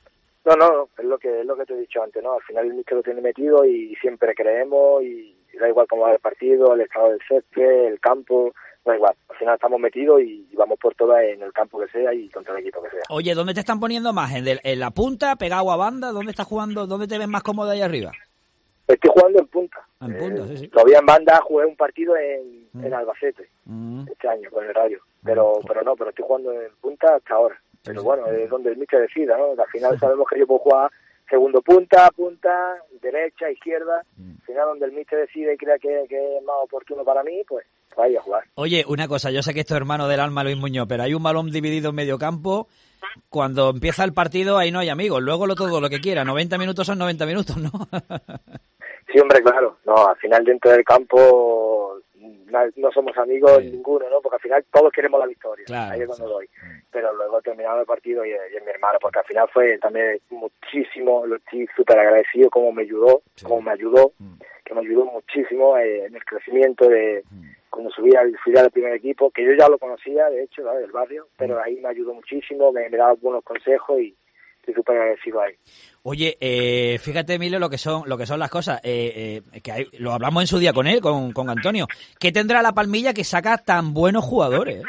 No, es lo que te he dicho antes, ¿no? Al final el míster lo tiene metido y siempre creemos y da igual cómo va el partido, el estado del césped, el campo, da igual. Al final estamos metidos y vamos por todas en el campo que sea y contra el equipo que sea. Oye, ¿dónde te están poniendo más? ¿En la punta, pegado a banda? ¿Dónde estás jugando? ¿Dónde te ves más cómodo ahí arriba? Estoy jugando en punta. En punta, sí. Todavía en banda jugué un partido en Albacete este año con el Rayo, pero estoy jugando en punta hasta ahora. Pero bueno, es donde el míster decida, ¿no? Al final sabemos que yo puedo jugar segundo punta, derecha, izquierda. Al final donde el míster decide y crea que es más oportuno para mí, pues vaya a jugar. Oye, una cosa, yo sé que esto es hermano del alma Luis Muñoz, pero hay un balón dividido en medio campo. Cuando empieza el partido ahí no hay amigos, luego todo lo que quiera, 90 minutos son 90 minutos, ¿no? Sí, hombre, claro, no, al final dentro del campo no somos amigos ninguno, ¿no? Porque al final todos queremos la victoria, claro, ahí es cuando doy. Pero luego terminado el partido y es mi hermano, porque al final fue también muchísimo, lo estoy súper agradecido como me ayudó, que me ayudó muchísimo en el crecimiento de cuando subí al primer equipo, que yo ya lo conocía, de hecho, ¿sabes? Del barrio, pero ahí me ayudó muchísimo, me daba buenos consejos y estoy súper agradecido ahí. Oye, fíjate, Emilio, lo que son las cosas, lo hablamos en su día con él, con Antonio. ¿Qué tendrá la Palmilla que saca tan buenos jugadores?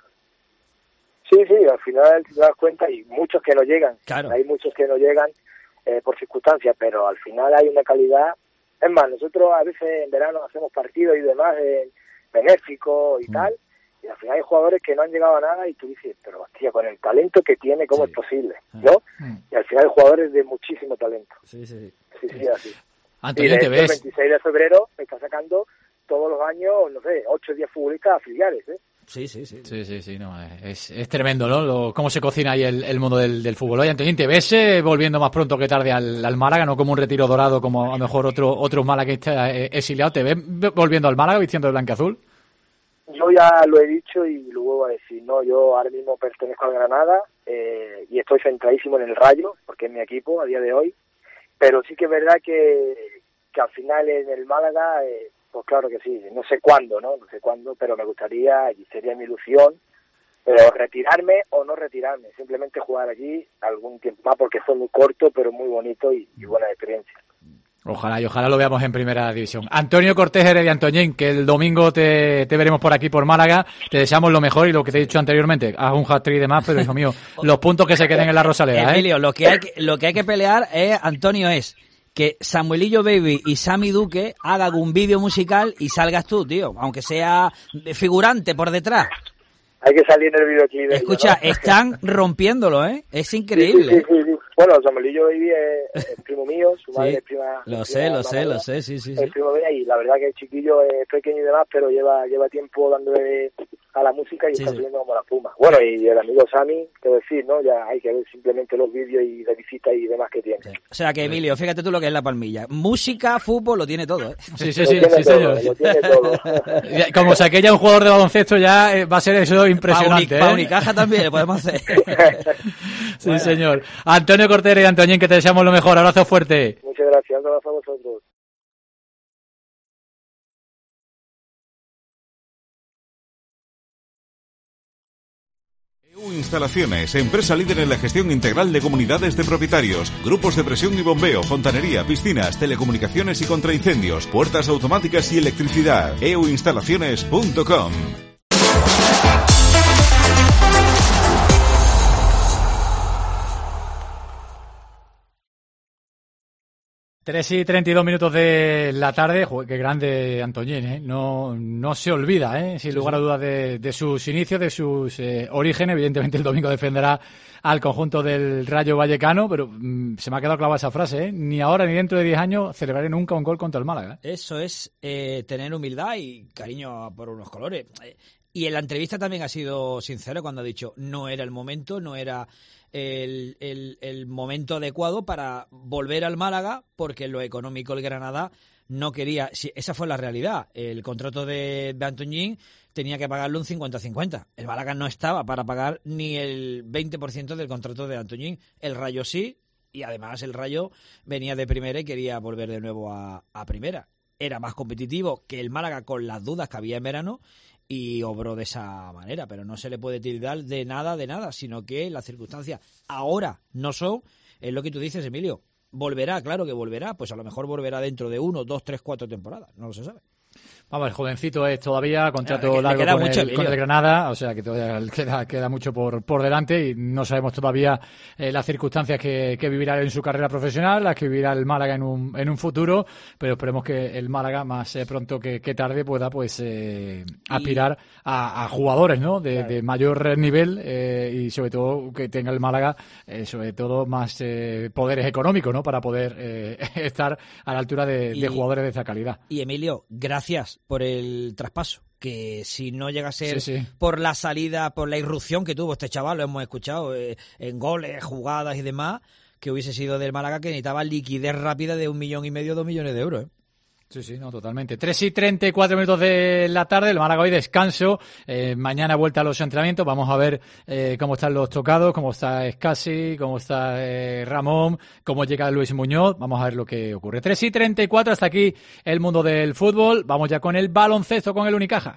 Sí, al final te das cuenta, y muchos que no llegan, claro. Hay muchos que no llegan por circunstancias, pero al final hay una calidad. Es más, nosotros a veces en verano hacemos partidos y demás benéficos y tal, y al final hay jugadores que no han llegado a nada y tú dices, pero hostia, con el talento que tiene, ¿cómo es posible? ¿No? Y al final hay jugadores de muchísimo talento. Sí, así. Antonio, ¿te ves? El 26 de febrero me está sacando todos los años, no sé, 8 o 10 futbolistas afiliares, ¿eh? Sí, no, es tremendo, ¿no? Cómo se cocina ahí el mundo del fútbol. Oye, Antonio, ¿te ves volviendo más pronto que tarde al Málaga, no como un retiro dorado como a lo mejor otro malaguista exiliado? ¿Te ves volviendo al Málaga vistiendo el blanqueazul? Yo ya lo he dicho y lo vuelvo a decir, ¿no? Yo ahora mismo pertenezco al Granada y estoy centradísimo en el Rayo, porque es mi equipo a día de hoy, pero sí que es verdad que al final en el Málaga... pues claro que sí, no sé cuándo, pero me gustaría, y sería mi ilusión, pero retirarme o no retirarme, simplemente jugar allí algún tiempo más, porque fue muy corto, pero muy bonito y buena experiencia. Ojalá lo veamos en primera división. Antonio Cortés Heredia, Antoñín, que el domingo te veremos por aquí, por Málaga, te deseamos lo mejor y lo que te he dicho anteriormente, haz un hat-trick y demás, pero hijo mío, los puntos que se queden en la Rosaleda, Emilio, lo que hay que pelear, Antonio, es que Samuelillo Baby y Sammy Duque hagan un vídeo musical y salgas tú, tío, aunque sea figurante por detrás. Hay que salir en el videoclip. Escucha, ¿no? Están rompiéndolo, es increíble. Sí. Bueno, Samuelillo Baby es primo mío, su madre es prima. Lo sé, sí. Es primo mío y la verdad que el chiquillo es pequeño y demás, pero lleva tiempo dándole a la música y está subiendo como la puma. Bueno, y el amigo Sammy, te voy a decir, ¿no? Ya hay que ver simplemente los vídeos y de visitas y demás que tiene. Sí. O sea que, Emilio, fíjate tú lo que es la Palmilla. Música, fútbol, lo tiene todo, ¿eh? Sí, señor. Lo tiene todo. Como saque ya un jugador de baloncesto, ya va a ser eso impresionante. Pa' Unicaja también lo podemos hacer. Sí, bueno. Señor. Antonio Cortés y Antoñín, que te deseamos lo mejor. Abrazo fuerte. Muchas gracias. Un abrazo a vosotros. Instalaciones, empresa líder en la gestión integral de comunidades de propietarios, grupos de presión y bombeo, fontanería, piscinas, telecomunicaciones y contraincendios, puertas automáticas y electricidad. euinstalaciones.com. Tres y 32 minutos de la tarde. Joder, qué grande Antoñín, ¿eh? No se olvida, sin lugar a dudas, de sus inicios, de sus orígenes. Evidentemente el domingo defenderá al conjunto del Rayo Vallecano, pero se me ha quedado clavada esa frase, ni ahora ni dentro de 10 años celebraré nunca un gol contra el Málaga. Eso es tener humildad y cariño por unos colores. Y en la entrevista también ha sido sincero cuando ha dicho no era el momento, no era el momento adecuado para volver al Málaga, porque en lo económico el Granada no quería. Esa fue la realidad. El contrato de Antoñín tenía que pagarle un 50-50. El Málaga no estaba para pagar ni el 20% del contrato de Antoñín. El Rayo sí, y además el Rayo venía de primera y quería volver de nuevo a primera. Era más competitivo que el Málaga con las dudas que había en verano y obró de esa manera, pero no se le puede tildar de nada, sino que las circunstancias ahora no son, es lo que tú dices, Emilio. Volverá, claro que volverá, pues a lo mejor volverá dentro de 1, 2, 3, 4 temporadas, no lo se sabe. Vamos, el jovencito es todavía, contrato largo con el Granada, o sea que todavía queda mucho por delante y no sabemos todavía las circunstancias que vivirá en su carrera profesional, las que vivirá el Málaga en un futuro, pero esperemos que el Málaga más pronto que tarde pueda pues aspirar a jugadores, ¿no? De mayor nivel y sobre todo que tenga el Málaga sobre todo más poderes económicos, ¿no? Para poder estar a la altura de jugadores de esa calidad. Y Emilio, gracias por el traspaso. que si no llega a ser por la salida, por la irrupción que tuvo este chaval, lo hemos escuchado, en goles, jugadas y demás, que hubiese sido del Málaga, que necesitaba liquidez rápida de 1,5 millones, 2 millones de euros. Sí, no, totalmente. 3:34 de la tarde, el Málaga hoy descanso, mañana vuelta a los entrenamientos, vamos a ver cómo están los tocados, cómo está Escasi, cómo está Ramón, cómo llega Luis Muñoz, vamos a ver lo que ocurre. 3:34, hasta aquí el mundo del fútbol, vamos ya con el baloncesto, con el Unicaja.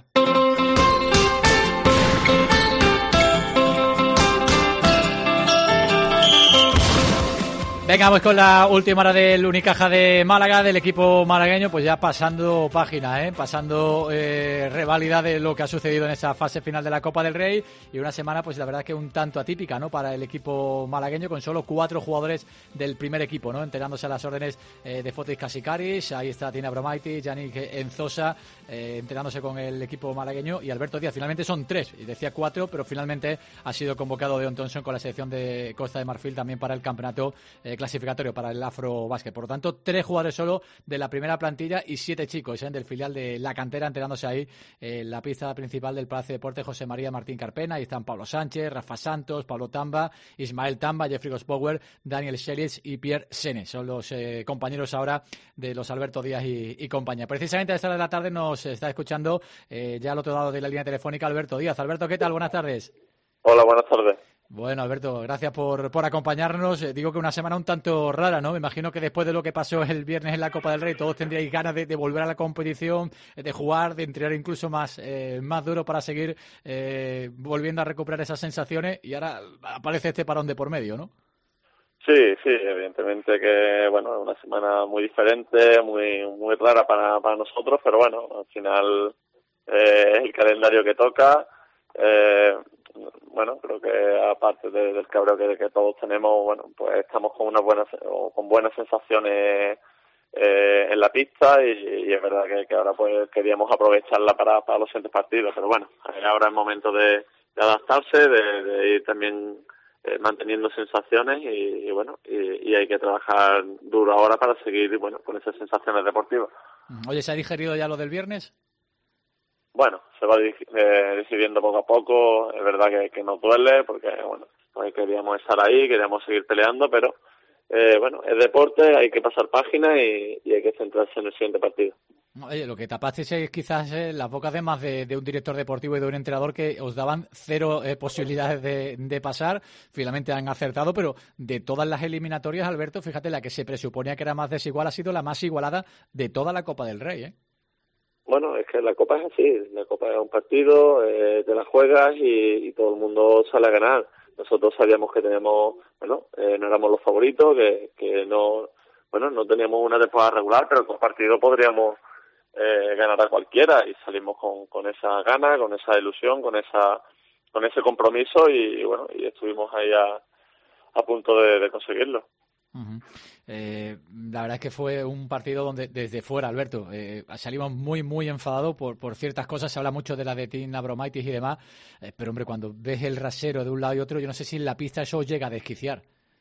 Venga, vamos con la última hora del Unicaja de Málaga, del equipo malagueño, pues ya pasando página, pasando reválida de lo que ha sucedido en esa fase final de la Copa del Rey, y una semana pues la verdad que un tanto atípica, ¿no?, para el equipo malagueño, con solo 4 jugadores del primer equipo, ¿no?, enterándose a las órdenes de Fotis Kasikaris, ahí está Tina Bromaitis, Yannick Enzosa, enterándose con el equipo malagueño, y Alberto Díaz. Finalmente son 3, y decía 4, pero finalmente ha sido convocado Deon Thompson con la selección de Costa de Marfil también para el campeonato clasificatorio para el Afrobásquet. Por lo tanto, 3 jugadores solo de la primera plantilla y 7 chicos del filial de la cantera, enterándose ahí en la pista principal del Palacio de Deportes José María Martín Carpena. Ahí están Pablo Sánchez, Rafa Santos, Pablo Tamba, Ismael Tamba, Jeffrey Gospower, Daniel Scheritz y Pierre Sene. Son los compañeros ahora de los Alberto Díaz y compañía. Precisamente a esta hora de la tarde nos está escuchando ya al otro lado de la línea telefónica Alberto Díaz. Alberto, ¿qué tal? Buenas tardes. Hola, buenas tardes. Bueno, Alberto, gracias por acompañarnos. Digo que una semana un tanto rara, ¿no? Me imagino que después de lo que pasó el viernes en la Copa del Rey, todos tendríais ganas de volver a la competición, de jugar, de entrenar incluso más duro para seguir volviendo a recuperar esas sensaciones, y ahora aparece este parón de por medio, ¿no? Sí, evidentemente que, bueno, es una semana muy diferente, muy rara para nosotros, pero bueno, al final es el calendario que toca. Bueno, creo que aparte del cabreo que todos tenemos, bueno, pues estamos con buenas sensaciones en la pista, y es verdad que ahora pues queríamos aprovecharla para los siguientes partidos, pero bueno, ahora es momento de adaptarse, de ir también manteniendo sensaciones, y bueno, y hay que trabajar duro ahora para seguir, bueno, con esas sensaciones deportivas. Oye, ¿se ha digerido ya lo del viernes? Bueno, se va decidiendo poco a poco. Es verdad que nos duele porque, bueno, pues queríamos estar ahí, queríamos seguir peleando, pero bueno, es deporte, hay que pasar página y hay que centrarse en el siguiente partido. Oye, lo que tapasteis es quizás las bocas de más de un director deportivo y de un entrenador que os daban 0 posibilidades de pasar. Finalmente han acertado, pero de todas las eliminatorias, Alberto, fíjate, la que se presuponía que era más desigual ha sido la más igualada de toda la Copa del Rey, ¿eh? Bueno, es que la Copa es así, la Copa es un partido, te la juegas y todo el mundo sale a ganar. Nosotros sabíamos que teníamos, bueno, no éramos los favoritos, que no teníamos una temporada regular, pero con partido podríamos ganar a cualquiera, y salimos con esa gana, con esa ilusión, con ese compromiso, y bueno, y estuvimos ahí a punto de conseguirlo. Uh-huh. La verdad es que fue un partido donde desde fuera, Alberto, salimos muy enfadados por ciertas cosas. Se habla mucho de la de Tina Bromaitis y demás, pero hombre, cuando ves el rasero de un lado y otro, yo no sé si en la pista eso os llega a desquiciar.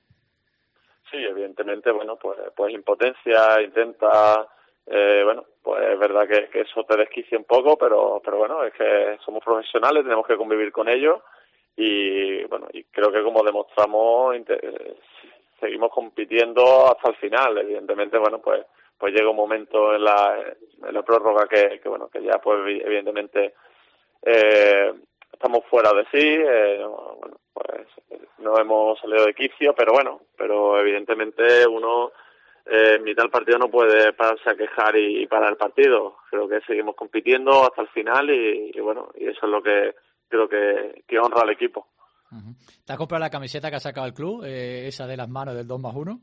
Sí, evidentemente, bueno, pues impotencia, intenta, bueno, pues es verdad que eso te desquicia un poco, pero bueno, es que somos profesionales, tenemos que convivir con ellos, y bueno, y creo que como demostramos, seguimos compitiendo hasta el final. Evidentemente, bueno, pues llega un momento en la prórroga que bueno, que ya pues evidentemente estamos fuera de sí, bueno, pues no hemos salido de quicio, pero evidentemente uno en mitad del partido no puede pararse a quejar y parar el partido. Creo que seguimos compitiendo hasta el final, y bueno, y eso es lo que creo que honra al equipo. Uh-huh. ¿Te has comprado la camiseta que ha sacado el club, esa de las manos del 2+1?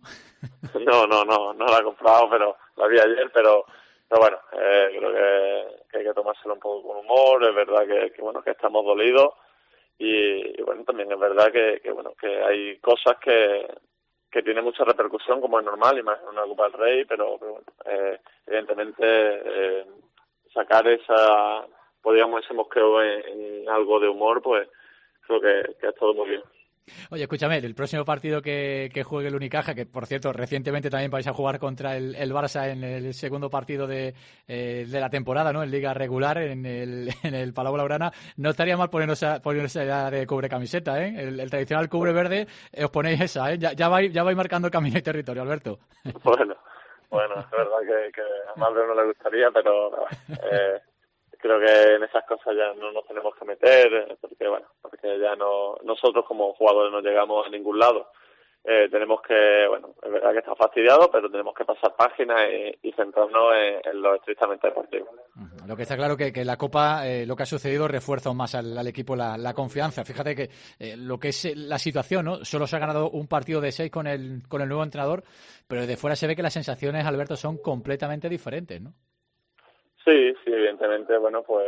No la he comprado, pero la vi ayer, pero bueno, creo que hay que tomárselo un poco con humor. Es verdad que bueno, que estamos dolidos, y bueno, también es verdad que bueno, que hay cosas que tienen mucha repercusión, como es normal, y más en una Copa del Rey, pero bueno, evidentemente sacar ese mosqueo en algo de humor, pues creo que ha estado muy bien. Oye, escúchame, el próximo partido que juegue el Unicaja, que por cierto, recientemente también vais a jugar contra el Barça en el segundo partido de la temporada, ¿no? En Liga Regular, en el Palau Blaugrana, no estaría mal ponerse ya de cubre camiseta, ¿eh? El tradicional cubre verde, os ponéis esa, ¿eh? Ya vais marcando camino y territorio, Alberto. Bueno, es verdad que a Mauro no le gustaría, pero creo que en esas cosas ya no nos tenemos que meter, porque ya nosotros como jugadores no llegamos a ningún lado. Tenemos que, es verdad que está fastidiado, pero tenemos que pasar páginas y centrarnos en lo estrictamente deportivo. Lo que está claro que la Copa, lo que ha sucedido, refuerza aún más al equipo la confianza. Fíjate que lo que es la situación, ¿no? Solo se ha ganado un partido de 6 con el nuevo entrenador, pero desde fuera se ve que las sensaciones, Alberto, son completamente diferentes, ¿no? Sí, evidentemente, pues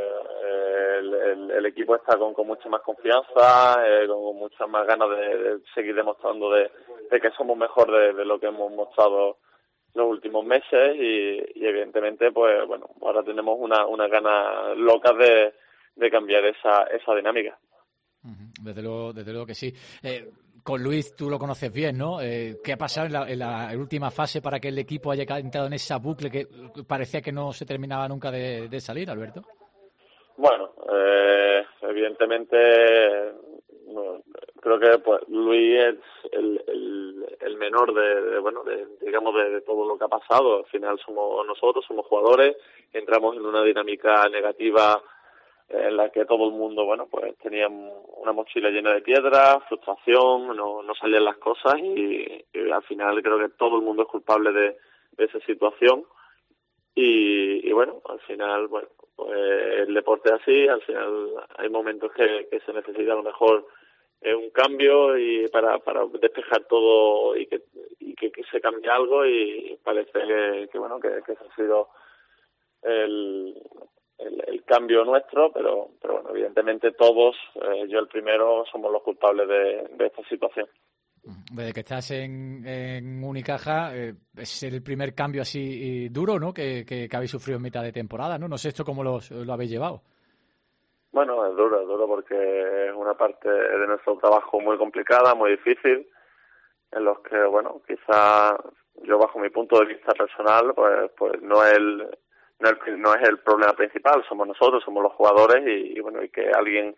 el equipo está con mucha más confianza, con muchas más ganas de seguir demostrando de que somos mejor de lo que hemos mostrado los últimos meses y evidentemente, ahora tenemos unas ganas locas de cambiar esa dinámica. Desde luego que sí. Con Luis tú lo conoces bien, ¿no? ¿Qué ha pasado en la última fase para que el equipo haya entrado en esa bucle que parecía que no se terminaba nunca de salir, Alberto? Bueno, evidentemente creo que Luis es el menor de todo lo que ha pasado. Al final somos jugadores, entramos en una dinámica negativa en la que todo el mundo, tenía una mochila llena de piedras, frustración, no salían las cosas y al final creo que todo el mundo es culpable de esa situación y al final, el deporte es así, al final hay momentos que se necesita a lo mejor un cambio y para despejar todo y que se cambie algo y parece que ese ha sido el cambio nuestro, pero evidentemente todos, yo el primero, somos los culpables de esta situación. Desde que estás en Unicaja, es el primer cambio así duro, ¿no? Que habéis sufrido en mitad de temporada, ¿no? No sé esto cómo lo habéis llevado. Bueno, es duro porque es una parte de nuestro trabajo muy complicada, muy difícil, en los que, quizá yo bajo mi punto de vista personal, pues no es el problema principal, somos nosotros, somos los jugadores y que alguien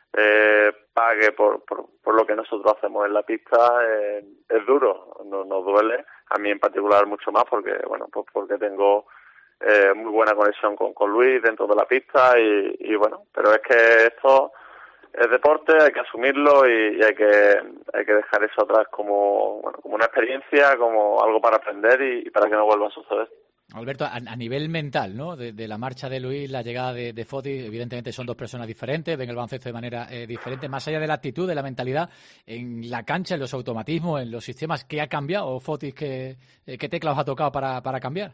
pague por lo que nosotros hacemos en la pista es duro, nos duele, a mí en particular mucho más porque tengo muy buena conexión con Luis dentro de la pista pero es que esto es deporte, hay que asumirlo y hay que dejar eso atrás como una experiencia, como algo para aprender y para que no vuelva a suceder. Alberto, a nivel mental, ¿no? De la marcha de Luis, la llegada de Foti, evidentemente son dos personas diferentes, ven el baloncesto de manera diferente. Más allá de la actitud, de la mentalidad, en la cancha, en los automatismos, en los sistemas, ¿qué ha cambiado? Foti, ¿qué tecla os ha tocado para cambiar?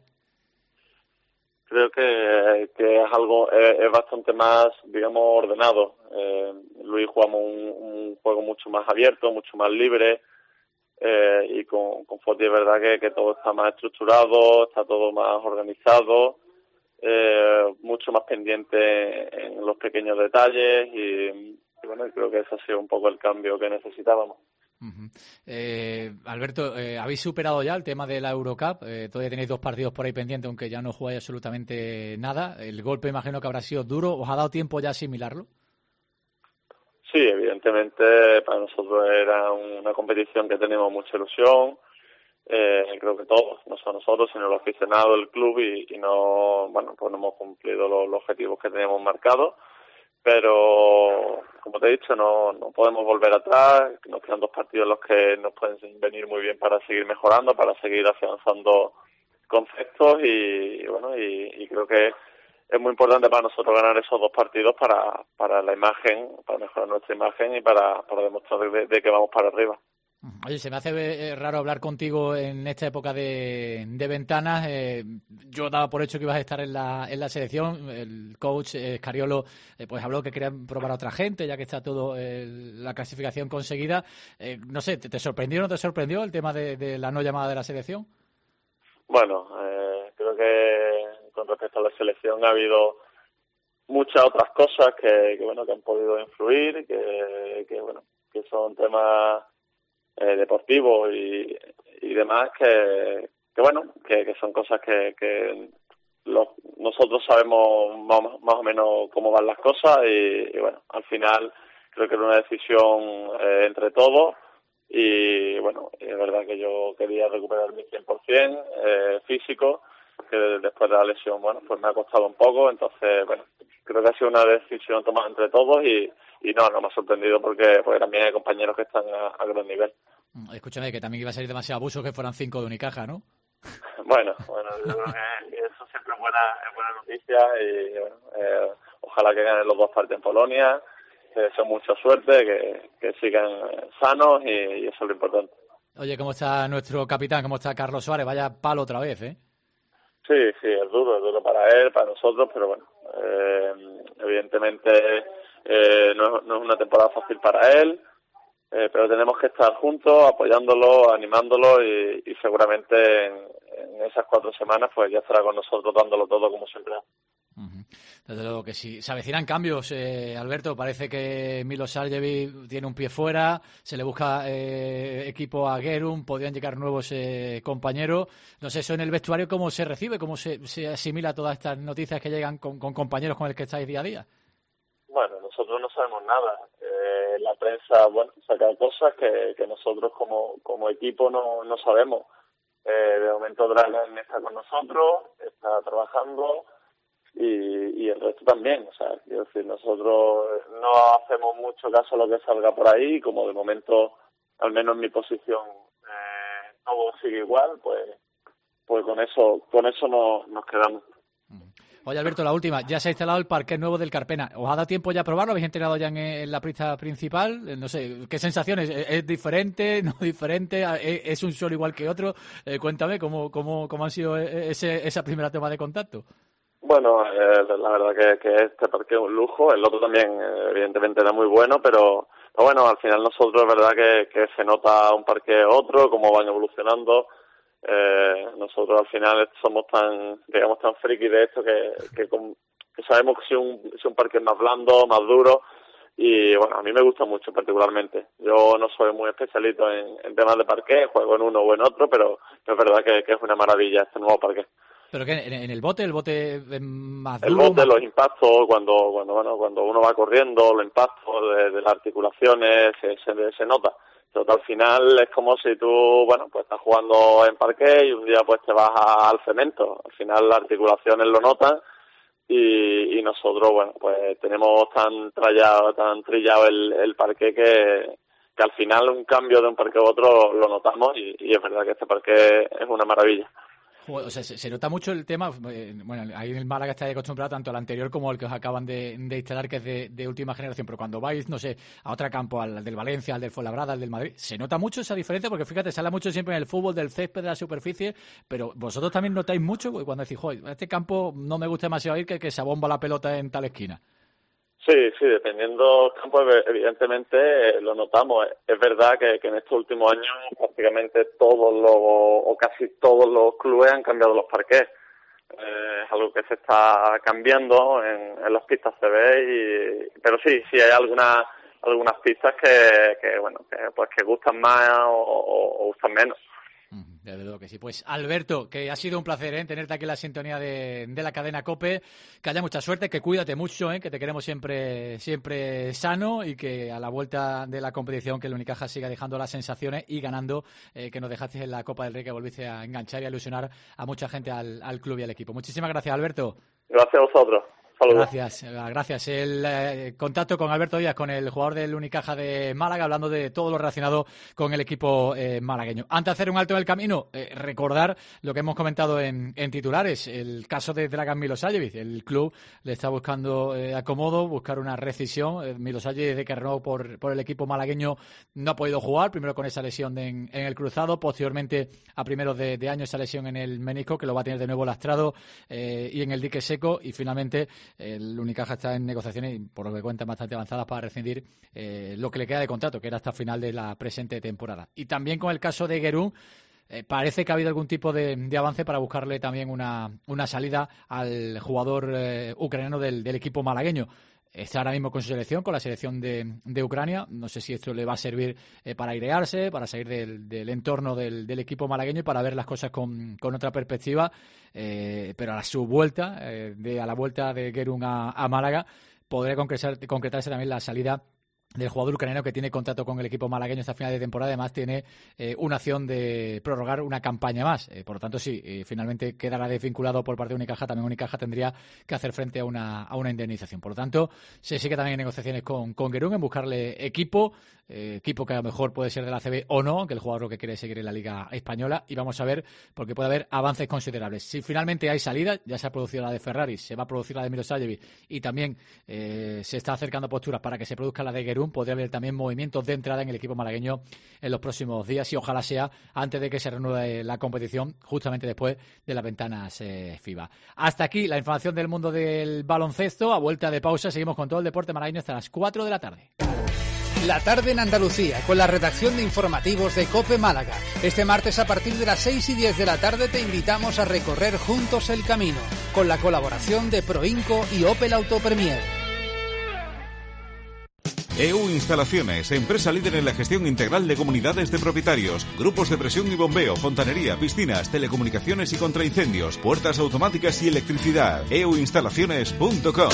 Creo que es algo, es bastante más, ordenado. Luis jugamos un juego mucho más abierto, mucho más libre. Y con Foti es verdad que todo está más estructurado, está todo más organizado, mucho más pendiente en los pequeños detalles y creo que ese ha sido un poco el cambio que necesitábamos. Alberto, ¿habéis superado ya el tema de la Eurocup? Todavía tenéis 2 partidos por ahí pendientes, aunque ya no jugáis absolutamente nada. El golpe imagino que habrá sido duro. ¿Os ha dado tiempo ya a asimilarlo? Sí, evidentemente para nosotros era una competición que teníamos mucha ilusión, creo que todos, no solo nosotros, sino los aficionados del club y no hemos cumplido los objetivos que teníamos marcados, pero como te he dicho, no podemos volver atrás, nos quedan 2 partidos en los que nos pueden venir muy bien para seguir mejorando, para seguir afianzando conceptos y creo que es muy importante para nosotros ganar esos 2 partidos para la imagen, para mejorar nuestra imagen y para demostrar de que vamos para arriba. Oye, se me hace raro hablar contigo en esta época de ventanas. Yo daba por hecho que ibas a estar en la selección. El coach Scariolo pues habló que querían probar a otra gente, ya que está todo la clasificación conseguida. No sé, ¿te sorprendió o no te sorprendió el tema de la no llamada de la selección? Bueno, creo que con respecto a la selección ha habido muchas otras cosas que han podido influir, que son temas deportivos y demás que son cosas que nosotros sabemos más o menos cómo van las cosas y bueno, al final creo que era una decisión entre todos y bueno, es verdad que yo quería recuperar mi 100% físico, que después de la lesión, bueno, pues me ha costado un poco, entonces, bueno, creo que ha sido una decisión tomada entre todos y no me ha sorprendido porque también hay compañeros que están a gran nivel. Escúchame, que también iba a ser demasiado abuso que fueran 5 de Unicaja, ¿no? Bueno, yo creo que eso siempre es buena noticia y bueno, ojalá que ganen los 2 partidos en Polonia, que deseo mucha suerte, que sigan sanos y eso es lo importante. Oye, ¿cómo está nuestro capitán? ¿Cómo está Carlos Suárez? Vaya palo otra vez, ¿eh? Sí, es duro para él, para nosotros, pero bueno, evidentemente no es una temporada fácil para él, pero tenemos que estar juntos, apoyándolo, animándolo y seguramente en esas 4 semanas pues ya estará con nosotros dándolo todo como siempre. Desde luego que sí. Se avecinan cambios, Alberto. Parece que Milosavljevic tiene un pie fuera, se le busca equipo a Guerrero, podrían llegar nuevos compañeros. No sé, eso en el vestuario, ¿cómo se recibe? ¿Cómo se asimila todas estas noticias que llegan con compañeros con los que estáis día a día? Bueno, nosotros no sabemos nada. La prensa, saca cosas que nosotros como equipo no sabemos. De momento Dragan está con nosotros, está trabajando y el resto también. O sea, quiero decir, nosotros no hacemos mucho caso a lo que salga por ahí, como de momento, al menos en mi posición, todo sigue igual, pues con eso nos quedamos. Oye, Alberto, la última. Ya se ha instalado el parquet nuevo del Carpena. ¿Os ha dado tiempo ya a probarlo? ¿Habéis integrado ya en la pista principal? No sé, ¿qué sensaciones? ¿Es diferente? ¿No diferente? ¿Es un suelo igual que otro? Cuéntame, ¿cómo han sido esa primera toma de contacto? Bueno, la verdad que este parque es un lujo. El otro también, evidentemente, era muy bueno, pero bueno, al final nosotros es verdad que se nota un parque otro, cómo van evolucionando. Nosotros al final somos tan friki de esto que sabemos que si un parque es más blando, más duro y bueno, a mí me gusta mucho particularmente. Yo no soy muy especialista en temas de parque, juego en uno o en otro, pero es verdad que es una maravilla este nuevo parque. ¿Pero qué? ¿En el bote es más duro? El bote, los impactos, cuando uno va corriendo, los impactos de las articulaciones se nota. Pero al final es como si tú, pues estás jugando en parqué y un día pues te vas al cemento. Al final las articulaciones lo notan y nosotros, pues tenemos tan trillado el parqué que al final un cambio de un parque a otro lo notamos y es verdad que este parqué es una maravilla. O sea, se nota mucho el tema, ahí en el Málaga estáis acostumbrado tanto al anterior como al que os acaban de instalar, que es de última generación, pero cuando vais, no sé, a otro campo, al del Valencia, al del Fuenlabrada, al del Madrid, ¿se nota mucho esa diferencia? Porque fíjate, se habla mucho siempre en el fútbol del césped, de la superficie, pero vosotros también notáis mucho cuando decís, joder, este campo no me gusta demasiado ir que se abomba la pelota en tal esquina. Sí, dependiendo del campo, evidentemente lo notamos. Es verdad que en estos últimos años prácticamente casi todos los clubes han cambiado los parqués. Es algo que se está cambiando en las pistas CB, pero sí hay algunas pistas que gustan más o gustan menos. Desde luego que sí. Pues Alberto, que ha sido un placer tenerte aquí en la sintonía de la cadena COPE, que haya mucha suerte, que cuídate mucho, que te queremos siempre sano y que a la vuelta de la competición que el Unicaja siga dejando las sensaciones y ganando, que nos dejaste en la Copa del Rey, que volviste a enganchar y a ilusionar a mucha gente al club y al equipo. Muchísimas gracias, Alberto. Gracias a vosotros. Saludos. Gracias. El contacto con Alberto Díaz, con el jugador del Unicaja de Málaga, hablando de todo lo relacionado con el equipo malagueño. Antes de hacer un alto en el camino, recordar lo que hemos comentado en titulares, el caso de Dragan Milosavljevic. El club le está buscando acomodo, buscar una rescisión. Milosavljevic, de que renovó por el equipo malagueño, no ha podido jugar, primero con esa lesión en el cruzado, posteriormente a primeros de año esa lesión en el menisco, que lo va a tener de nuevo lastrado, y en el dique seco, y finalmente el Unicaja está en negociaciones, y por lo que cuentan bastante avanzadas, para rescindir lo que le queda de contrato, que era hasta final de la presente temporada. Y también con el caso de Guerrero, parece que ha habido algún tipo de avance para buscarle también una salida al jugador ucraniano del equipo malagueño. Está ahora mismo con su selección, con la selección de Ucrania. No sé si esto le va a servir para airearse, para salir del entorno del equipo malagueño y para ver las cosas con otra perspectiva. Pero a su vuelta, a la vuelta de Gerun a Málaga, podría concretarse también la salida del jugador ucraniano que tiene contrato con el equipo malagueño hasta final de temporada. Además tiene una opción de prorrogar una campaña más. Por lo tanto, sí, finalmente quedará desvinculado por parte de Unicaja. También Unicaja tendría que hacer frente a una indemnización. Por lo tanto, se sigue también en negociaciones con Gerun en buscarle equipo que a lo mejor puede ser de la ACB o no, que el jugador lo que quiere es seguir en la Liga Española, y vamos a ver, porque puede haber avances considerables. Si finalmente hay salida, ya se ha producido la de Ferrari, se va a producir la de Milošević y también se está acercando posturas para que se produzca la de Gerun, podría haber también movimientos de entrada en el equipo malagueño en los próximos días, y ojalá sea antes de que se reanude la competición, justamente después de las ventanas FIBA. Hasta aquí la información del mundo del baloncesto. A vuelta de pausa seguimos con todo el deporte malagueño hasta las 4 de la tarde. La tarde en Andalucía, con la redacción de informativos de COPE Málaga. Este martes a partir de las 6:10 de la tarde te invitamos a recorrer juntos el camino, con la colaboración de Proinco y Opel Autopremier. EU Instalaciones, empresa líder en la gestión integral de comunidades de propietarios, grupos de presión y bombeo, fontanería, piscinas, telecomunicaciones y contraincendios, puertas automáticas y electricidad. euinstalaciones.com.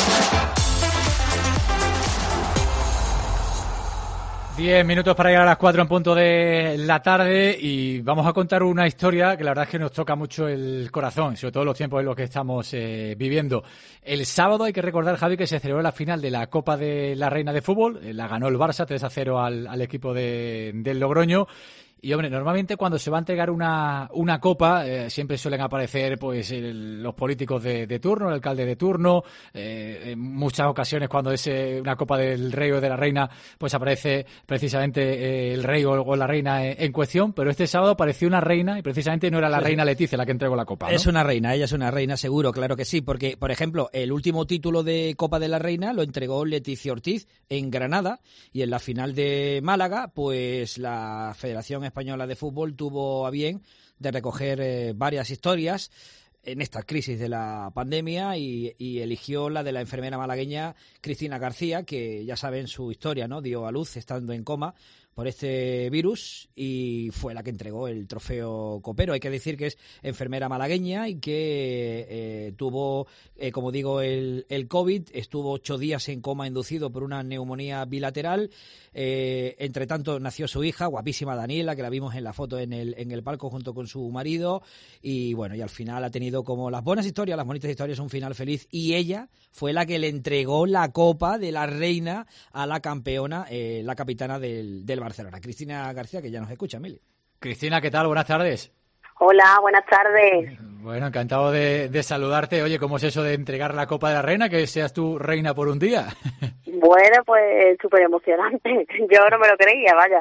10 minutos para llegar a las 4 en punto de la tarde, y vamos a contar una historia que la verdad es que nos toca mucho el corazón, sobre todo en los tiempos en los que estamos viviendo. El sábado hay que recordar, Javi, que se celebró la final de la Copa de la Reina de Fútbol. La ganó el Barça 3-0 al equipo del Logroño. Y, hombre, normalmente cuando se va a entregar una copa siempre suelen aparecer pues los políticos de turno, el alcalde de turno. En muchas ocasiones cuando es una copa del rey o de la reina, pues aparece precisamente el rey o la reina en cuestión. Pero este sábado apareció una reina y precisamente no era la reina Leticia la que entregó la copa, ¿no? Es una reina, ella es una reina seguro, claro que sí. Porque, por ejemplo, el último título de Copa de la Reina lo entregó Leticia Ortiz en Granada, y en la final de Málaga, pues la Federación Española de Fútbol tuvo a bien de recoger varias historias en esta crisis de la pandemia y eligió la de la enfermera malagueña Cristina García, que ya saben su historia, ¿no? Dio a luz estando en coma por este virus y fue la que entregó el trofeo copero. Hay que decir que es enfermera malagueña y que tuvo, como digo, el COVID. Estuvo 8 días en coma inducido por una neumonía bilateral. Entre tanto nació su hija, guapísima Daniela, que la vimos en la foto en el palco junto con su marido. Y bueno, y al final ha tenido, como las buenas historias, las bonitas historias, un final feliz. Y ella fue la que le entregó la Copa de la Reina a la campeona, la capitana del Barcelona, Cristina García, que ya nos escucha, Mili. Cristina, ¿qué tal? Buenas tardes. Hola, buenas tardes. Bueno, encantado de saludarte. Oye, ¿cómo es eso de entregar la Copa de la Reina, que seas tú reina por un día? Bueno, pues súper emocionante. Yo no me lo creía, vaya.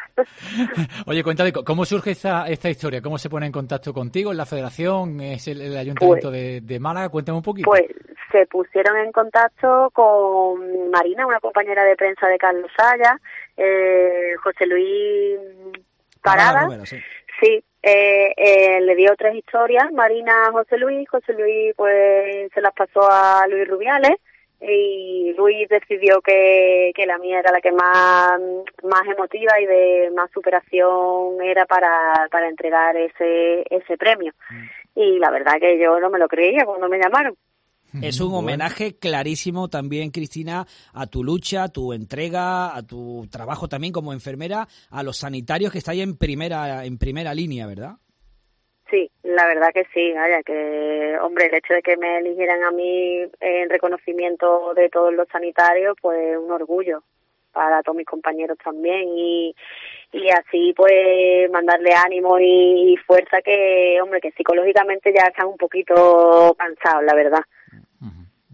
Oye, cuéntame, ¿cómo surge esta historia? ¿Cómo se pone en contacto contigo? ¿En la federación? ¿Es el ayuntamiento de Málaga? Cuéntame un poquito. Pues se pusieron en contacto con Marina, una compañera de prensa de Carlos Saya, José Luis Parada. Romero, sí. Sí, le dio 3 historias, Marina a José Luis pues se las pasó a Luis Rubiales, y Luis decidió que la mía era la que más emotiva y de más superación era para entregar ese premio. Y la verdad que yo no me lo creía cuando me llamaron. Es un homenaje clarísimo también, Cristina, a tu lucha, a tu entrega, a tu trabajo también como enfermera, a los sanitarios que estáis en primera línea, ¿verdad? Sí, la verdad que sí, vaya, que, hombre, el hecho de que me eligieran a mí en reconocimiento de todos los sanitarios, pues un orgullo para todos mis compañeros también, y así pues mandarle ánimo y fuerza, que, hombre, que psicológicamente ya están un poquito cansados, la verdad.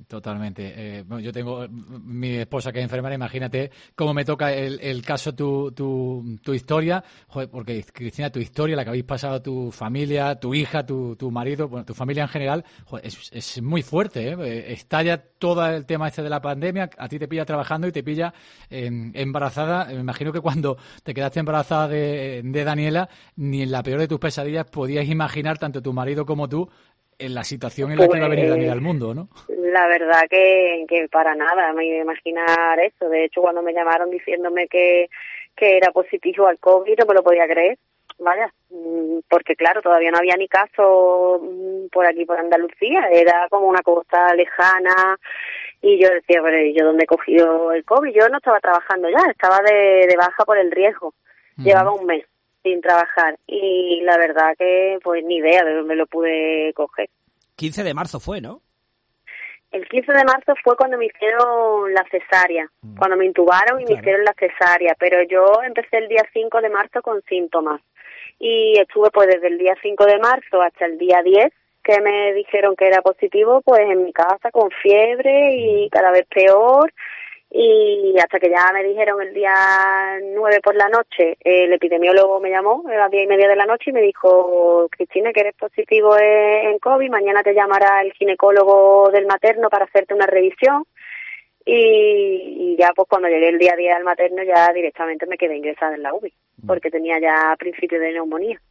Totalmente. Bueno, yo tengo mi esposa que es enfermera, imagínate cómo me toca el caso tu historia. Joder, porque Cristina, tu historia, la que habéis pasado tu familia, tu hija, tu marido, bueno, tu familia en general, joder, es muy fuerte, ¿eh? Estalla todo el tema este de la pandemia, a ti te pilla trabajando y te pilla embarazada. Me imagino que cuando te quedaste embarazada de Daniela, ni en la peor de tus pesadillas podías imaginar, tanto tu marido como tú, en la situación en la que iba a venir Daniela al mundo, ¿no? La verdad que para nada me iba a imaginar eso. De hecho, cuando me llamaron diciéndome que era positivo al COVID, no me lo podía creer. Vaya, porque claro, todavía no había ni caso por aquí, por Andalucía. Era como una cosa lejana. Y yo decía, pero ¿y yo dónde he cogido el COVID? Yo no estaba trabajando ya, estaba de baja por el riesgo. Llevaba un mes sin trabajar y la verdad que pues ni idea de dónde lo pude coger. 15 de marzo fue, ¿no? El 15 de marzo fue cuando me hicieron la cesárea, cuando me intubaron y me hicieron la cesárea, pero yo empecé el día 5 de marzo con síntomas y estuve pues desde el día 5 de marzo hasta el día 10 que me dijeron que era positivo, pues en mi casa con fiebre y cada vez peor. Y hasta que ya me dijeron el día 9 por la noche, el epidemiólogo me llamó a las 10:30 de la noche y me dijo, Cristina, que eres positivo en COVID, mañana te llamará el ginecólogo del materno para hacerte una revisión. Y ya pues cuando llegué el día 10 al materno ya directamente me quedé ingresada en la UBI, porque tenía ya principio de neumonía.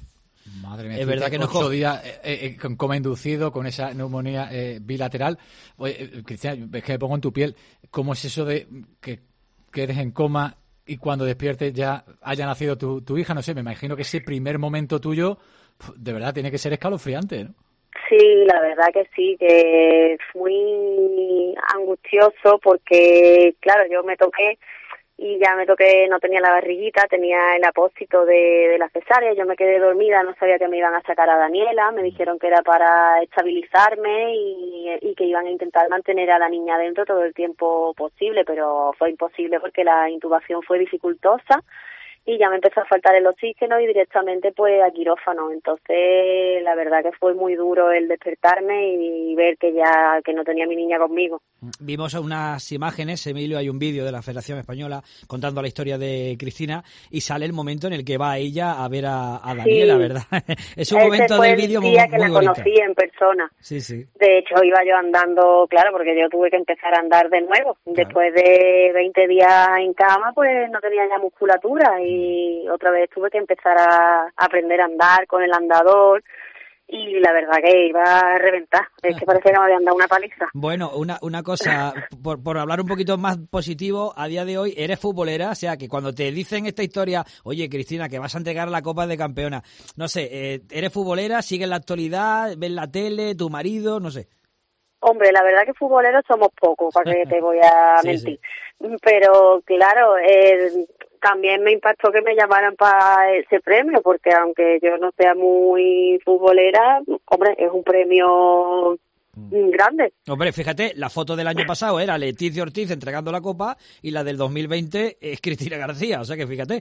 Madre mía, es verdad que 8 días con coma inducido, con esa neumonía bilateral. Oye, Cristina, es que me pongo en tu piel. ¿Cómo es eso de que quedes en coma y cuando despiertes ya haya nacido tu hija? No sé, me imagino que ese primer momento tuyo de verdad tiene que ser escalofriante, ¿no? Sí, la verdad que sí, que es muy angustioso porque, claro, yo me toqué y ya no tenía la barriguita, tenía el apósito de la cesárea, yo me quedé dormida, no sabía que me iban a sacar a Daniela, me dijeron que era para estabilizarme y que iban a intentar mantener a la niña dentro todo el tiempo posible, pero fue imposible porque la intubación fue dificultosa y ya me empezó a faltar el oxígeno y directamente pues a quirófano. Entonces la verdad que fue muy duro el despertarme y ver que no tenía a mi niña conmigo. Vimos unas imágenes, Emilio, hay un vídeo de la Federación Española contando la historia de Cristina y sale el momento en el que va ella a ver a Daniela, sí, ¿verdad? Es un momento del vídeo muy bonito. Ese fue el día que la conocí en persona. Sí, sí. De hecho iba yo andando, claro, porque yo tuve que empezar a andar de nuevo. Claro. Después de 20 días en cama, pues no tenía ya musculatura y otra vez tuve que empezar a aprender a andar con el andador. Y la verdad que iba a reventar, es que parecía que me habían dado una paliza. Bueno, una cosa, por hablar un poquito más positivo, a día de hoy eres futbolera, o sea que cuando te dicen esta historia, oye Cristina, que vas a entregar la Copa de Campeona, no sé, ¿eres futbolera, sigues la actualidad, ves la tele, tu marido, no sé? Hombre, la verdad que futboleros somos pocos, para que te voy a mentir. Sí. Pero claro, también me impactó que me llamaran para ese premio, porque aunque yo no sea muy futbolera, hombre, es un premio grande. Hombre, fíjate, la foto del año pasado era Leticia Ortiz entregando la copa y la del 2020 es Cristina García, o sea que fíjate.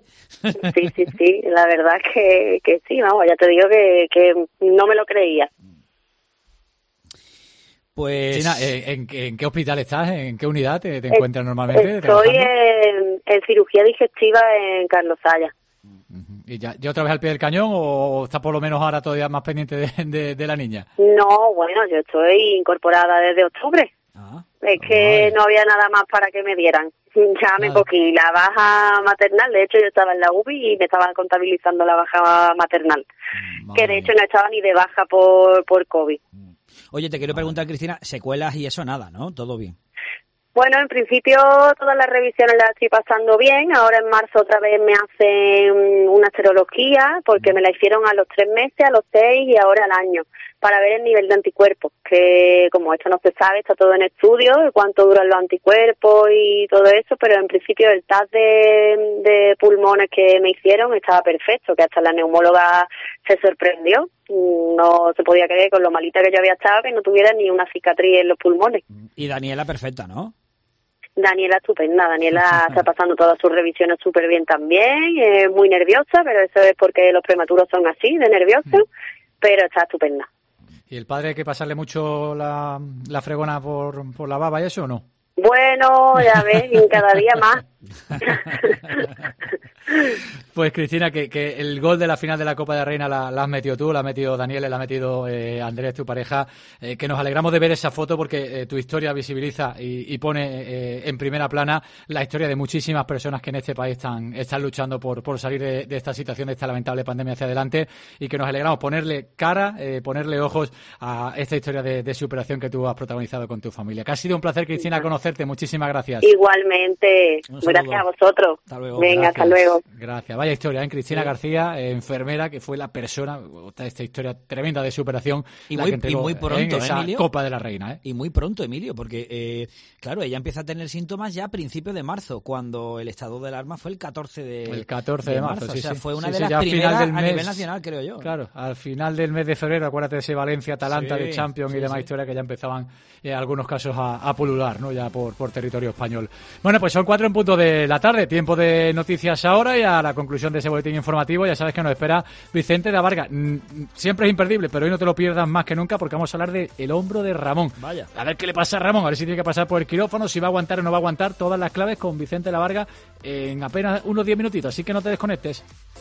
Sí, la verdad que sí, vamos, ya te digo que no me lo creía. Pues, Cristina, ¿en qué hospital estás? ¿En qué unidad te encuentras normalmente? Estoy en cirugía digestiva en Carlos Saya. ¿Y ya otra vez al pie del cañón o está por lo menos ahora todavía más pendiente de la niña? No, bueno, yo estoy incorporada desde octubre. Es que no había nada más para que me dieran. Ya me cogí la baja maternal, de hecho yo estaba en la UBI y me estaban contabilizando la baja maternal. Que de hecho no estaba ni de baja por COVID. Oye, te quiero preguntar, Cristina, secuelas y eso nada, ¿no? ¿Todo bien? Bueno, en principio todas las revisiones las estoy pasando bien. Ahora en marzo otra vez me hacen una serología porque me la hicieron a los 3 meses, a los 6 y ahora al año para ver el nivel de anticuerpos, que como esto no se sabe, está todo en estudio, cuánto duran los anticuerpos y todo eso, pero en principio el test de pulmones que me hicieron estaba perfecto, que hasta la neumóloga se sorprendió. No se podía creer con lo malita que yo había estado que no tuviera ni una cicatriz en los pulmones. Y Daniela perfecta, ¿no? Daniela estupenda, Daniela está pasando todas sus revisiones súper bien también, muy nerviosa, pero eso es porque los prematuros son así, de nerviosos, pero está estupenda. ¿Y el padre hay que pasarle mucho la fregona por la baba y eso o no? Bueno, ya ves, cada día más. Pues Cristina, que el gol de la final de la Copa de la Reina la has metido tú, la ha metido Daniel, la ha metido Andrés, tu pareja, que nos alegramos de ver esa foto porque tu historia visibiliza y pone en primera plana la historia de muchísimas personas que en este país están luchando por salir de esta situación, de esta lamentable pandemia hacia adelante, y que nos alegramos ponerle cara, ponerle ojos a esta historia de superación que tú has protagonizado con tu familia. Que ha sido un placer, Cristina, conocerte. Muchísimas gracias. Igualmente. Gracias a vosotros. Hasta luego. Venga, Gracias. hasta luego. Gracias. Vaya historia, Cristina García, enfermera, que fue la persona, esta historia tremenda de superación, y muy pronto, en esa Emilio, Copa de la Reina. Y muy pronto, Emilio, porque, claro, ella empieza a tener síntomas ya a principios de marzo, cuando el estado de alarma fue el 14 de marzo. Sí, o sea, sí. fue una Sí, de sí, las ya primeras al final del a mes, nivel nacional, creo yo. Claro, al final del mes de febrero, acuérdate de ese Valencia-Atalanta de Champions y demás historia que ya empezaban algunos casos a pulular, ¿no? Ya por territorio español. Bueno, pues son 4 en punto de la tarde, tiempo de noticias ahora, y a la conclusión de ese boletín informativo ya sabes que nos espera Vicente de la Varga. Siempre es imperdible, pero hoy no te lo pierdas más que nunca porque vamos a hablar de el hombro de Ramón. Vaya. A ver qué le pasa a Ramón, a ver si tiene que pasar por el quirófano, si va a aguantar o no va a aguantar. Todas las claves con Vicente de la Varga en apenas unos 10 minutitos, así que no te desconectes.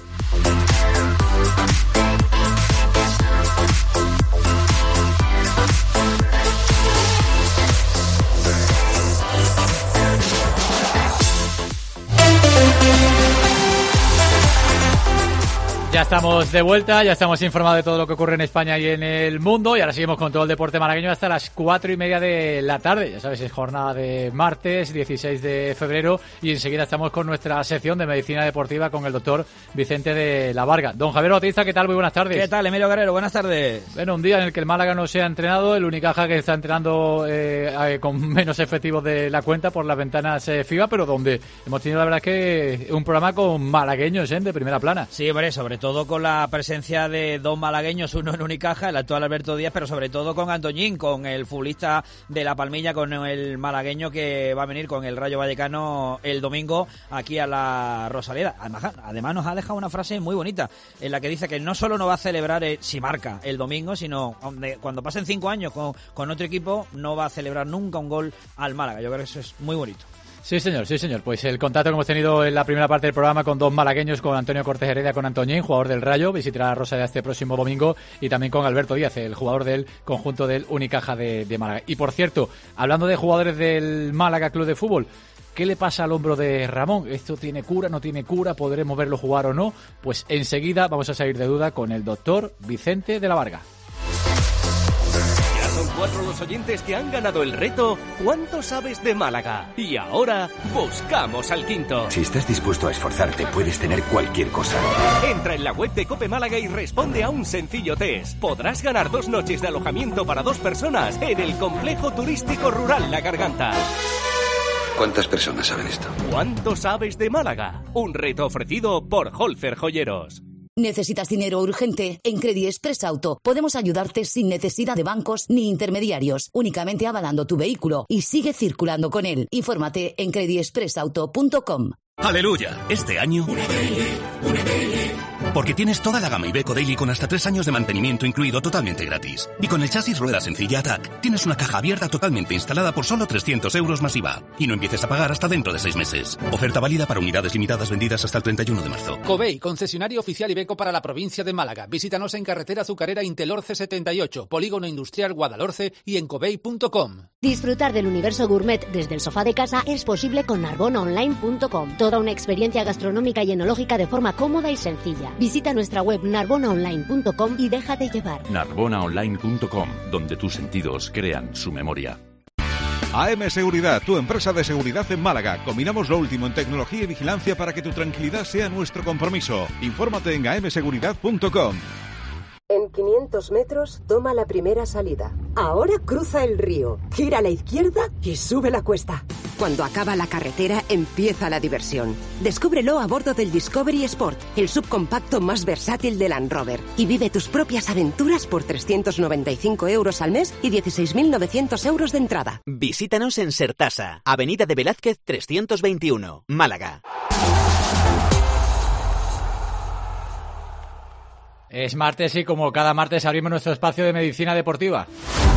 Ya estamos de vuelta, ya estamos informados de todo lo que ocurre en España y en el mundo, y ahora seguimos con todo el deporte malagueño hasta las 4:30 de la tarde. Ya sabes, es jornada de martes 16 de febrero y enseguida estamos con nuestra sección de medicina deportiva con el doctor Vicente de la Varga. Don Javier Bautista, ¿qué tal? Muy buenas tardes. ¿Qué tal, Emilio Guerrero? Buenas tardes. Bueno, un día en el que el Málaga no se ha entrenado, el Unicaja que está entrenando con menos efectivos de la cuenta por las ventanas FIBA, pero donde hemos tenido, la verdad, que un programa con malagueños de primera plana. Sí, hombre, sobre todo con la presencia de dos malagueños, uno en Unicaja, el actual Alberto Díaz, pero sobre todo con Antoñín, con el futbolista de La Palmilla, con el malagueño que va a venir con el Rayo Vallecano el domingo aquí a la Rosaleda. Además nos ha dejado una frase muy bonita en la que dice que no solo no va a celebrar si marca el domingo, sino cuando pasen 5 años con otro equipo no va a celebrar nunca un gol al Málaga. Yo creo que eso es muy bonito. Sí, señor, sí, señor. Pues el contacto que hemos tenido en la primera parte del programa con dos malagueños, con Antonio Cortés Heredia, con Antoñín, jugador del Rayo, visitará la Rosaleda este próximo domingo, y también con Alberto Díaz, el jugador del conjunto del Unicaja de Málaga. Y por cierto, hablando de jugadores del Málaga Club de Fútbol, ¿qué le pasa al hombro de Ramón? ¿Esto tiene cura, no tiene cura? ¿Podremos verlo jugar o no? Pues enseguida vamos a salir de duda con el doctor Vicente de la Varga. Son 4 los oyentes que han ganado el reto ¿Cuánto sabes de Málaga? Y ahora buscamos al quinto. Si estás dispuesto a esforzarte, puedes tener cualquier cosa. Entra en la web de Cope Málaga y responde a un sencillo test. Podrás ganar 2 noches de alojamiento para 2 personas en el complejo turístico rural La Garganta. ¿Cuántas personas saben esto? ¿Cuánto sabes de Málaga? Un reto ofrecido por Holfer Joyeros. ¿Necesitas dinero urgente? En Credit Express Auto podemos ayudarte sin necesidad de bancos ni intermediarios, únicamente avalando tu vehículo y sigue circulando con él. Infórmate en creditexpressauto.com. ¡Aleluya! Este año... Porque tienes toda la gama Iveco Daily con hasta 3 años de mantenimiento incluido totalmente gratis. Y con el chasis rueda sencilla Attack, tienes una caja abierta totalmente instalada por solo 300 euros más IVA. Y no empieces a pagar hasta dentro de 6 meses. Oferta válida para unidades limitadas vendidas hasta el 31 de marzo. Covey, concesionario oficial Iveco para la provincia de Málaga. Visítanos en carretera azucarera Intelorce 78, Polígono Industrial Guadalhorce y en covey.com. Disfrutar del universo gourmet desde el sofá de casa es posible con narbonaonline.com. Toda una experiencia gastronómica y enológica de forma cómoda y sencilla. Visita nuestra web narbonaonline.com y déjate llevar. Narbonaonline.com, donde tus sentidos crean su memoria. AM Seguridad, tu empresa de seguridad en Málaga. Combinamos lo último en tecnología y vigilancia para que tu tranquilidad sea nuestro compromiso. Infórmate en amseguridad.com. En 500 metros, toma la primera salida. Ahora cruza el río, gira a la izquierda y sube la cuesta. Cuando acaba la carretera, empieza la diversión. Descúbrelo a bordo del Discovery Sport, el subcompacto más versátil de Land Rover. Y vive tus propias aventuras por 395 euros al mes y 16.900 euros de entrada. Visítanos en Sertasa, Avenida de Velázquez 321, Málaga. Es martes y como cada martes abrimos nuestro espacio de medicina deportiva.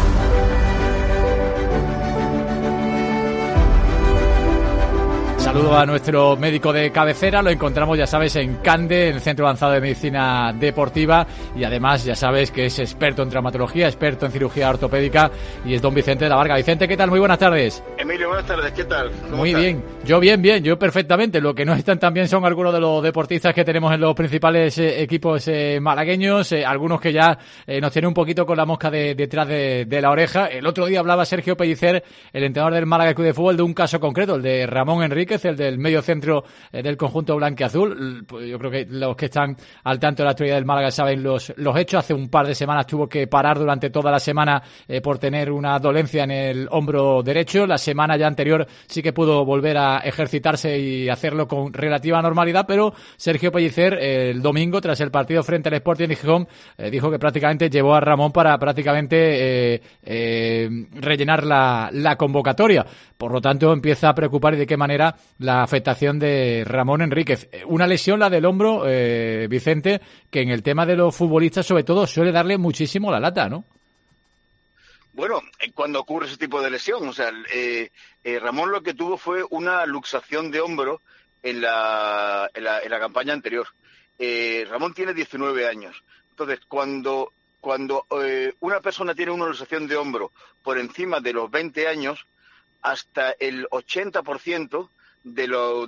Saludo a nuestro médico de cabecera, lo encontramos, ya sabes, en CANDE, en el Centro Avanzado de Medicina Deportiva, y además ya sabes que es experto en traumatología, experto en cirugía ortopédica, y es don Vicente de la Varga. Vicente, ¿qué tal? Muy buenas tardes. Emilio, buenas tardes, ¿qué tal? Muy bien, yo bien, yo perfectamente. Lo que no están tan bien son algunos de los deportistas que tenemos en los principales equipos malagueños, algunos que ya nos tienen un poquito con la mosca detrás de la oreja. El otro día hablaba Sergio Pellicer, el entrenador del Málaga Club de Fútbol, de un caso concreto, el de Ramón Enríquez, el del medio centro del conjunto blanquiazul. Pues yo creo que los que están al tanto de la actualidad del Málaga saben los hechos. Hace un par de semanas tuvo que parar durante toda la semana por tener una dolencia en el hombro derecho. La semana ya anterior sí que pudo volver a ejercitarse y hacerlo con relativa normalidad, pero Sergio Pellicer el domingo, tras el partido frente al Sporting de Gijón, dijo que prácticamente llevó a Ramón para prácticamente rellenar la convocatoria. Por lo tanto, empieza a preocupar y de qué manera la afectación de Ramón Enríquez. Una lesión, la del hombro, Vicente, que en el tema de los futbolistas, sobre todo, suele darle muchísimo la lata, ¿no? Bueno, cuando ocurre ese tipo de lesión, o sea, Ramón lo que tuvo fue una luxación de hombro en la campaña anterior. Ramón tiene 19 años. Entonces, cuando una persona tiene una luxación de hombro por encima de los 20 años, hasta el 80% de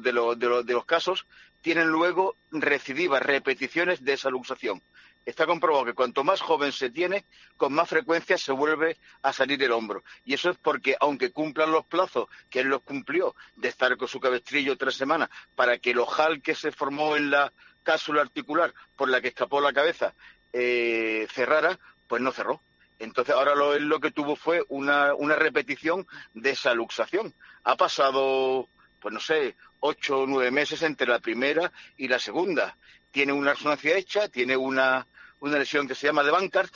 los casos tienen luego recidivas, repeticiones de esa luxación. Está comprobado que cuanto más joven se tiene, con más frecuencia se vuelve a salir el hombro. Y eso es porque, aunque cumplan los plazos que él los cumplió, de estar con su cabestrillo 3 semanas, para que el ojal que se formó en la cápsula articular por la que escapó la cabeza cerrara, pues no cerró. Entonces ahora lo que tuvo fue una repetición de esa luxación. Ha pasado, pues no sé, 8 o 9 meses entre la primera y la segunda. Tiene una resonancia hecha, tiene una lesión que se llama de Bankart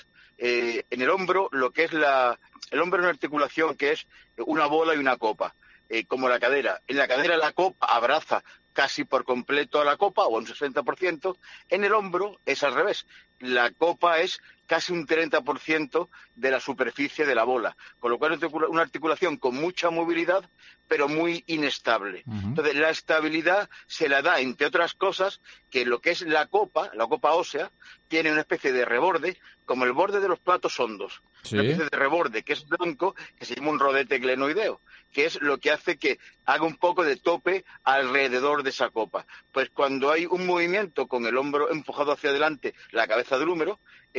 en el hombro, lo que es el hombro es una articulación que es una bola y una copa, como la cadera. En la cadera la copa abraza casi por completo a la copa, o un 60%, en el hombro es al revés. La copa es casi un 30% de la superficie de la bola, con lo cual es una articulación con mucha movilidad, pero muy inestable. Entonces, la estabilidad se la da, entre otras cosas, que lo que es la copa ósea, tiene una especie de reborde, como el borde de los platos hondos. ¿Sí? Una especie de reborde que es blanco, que se llama un rodete glenoideo, que es lo que hace que haga un poco de tope alrededor de esa copa. Pues cuando hay un movimiento con el hombro empujado hacia adelante, la cabeza del húmero,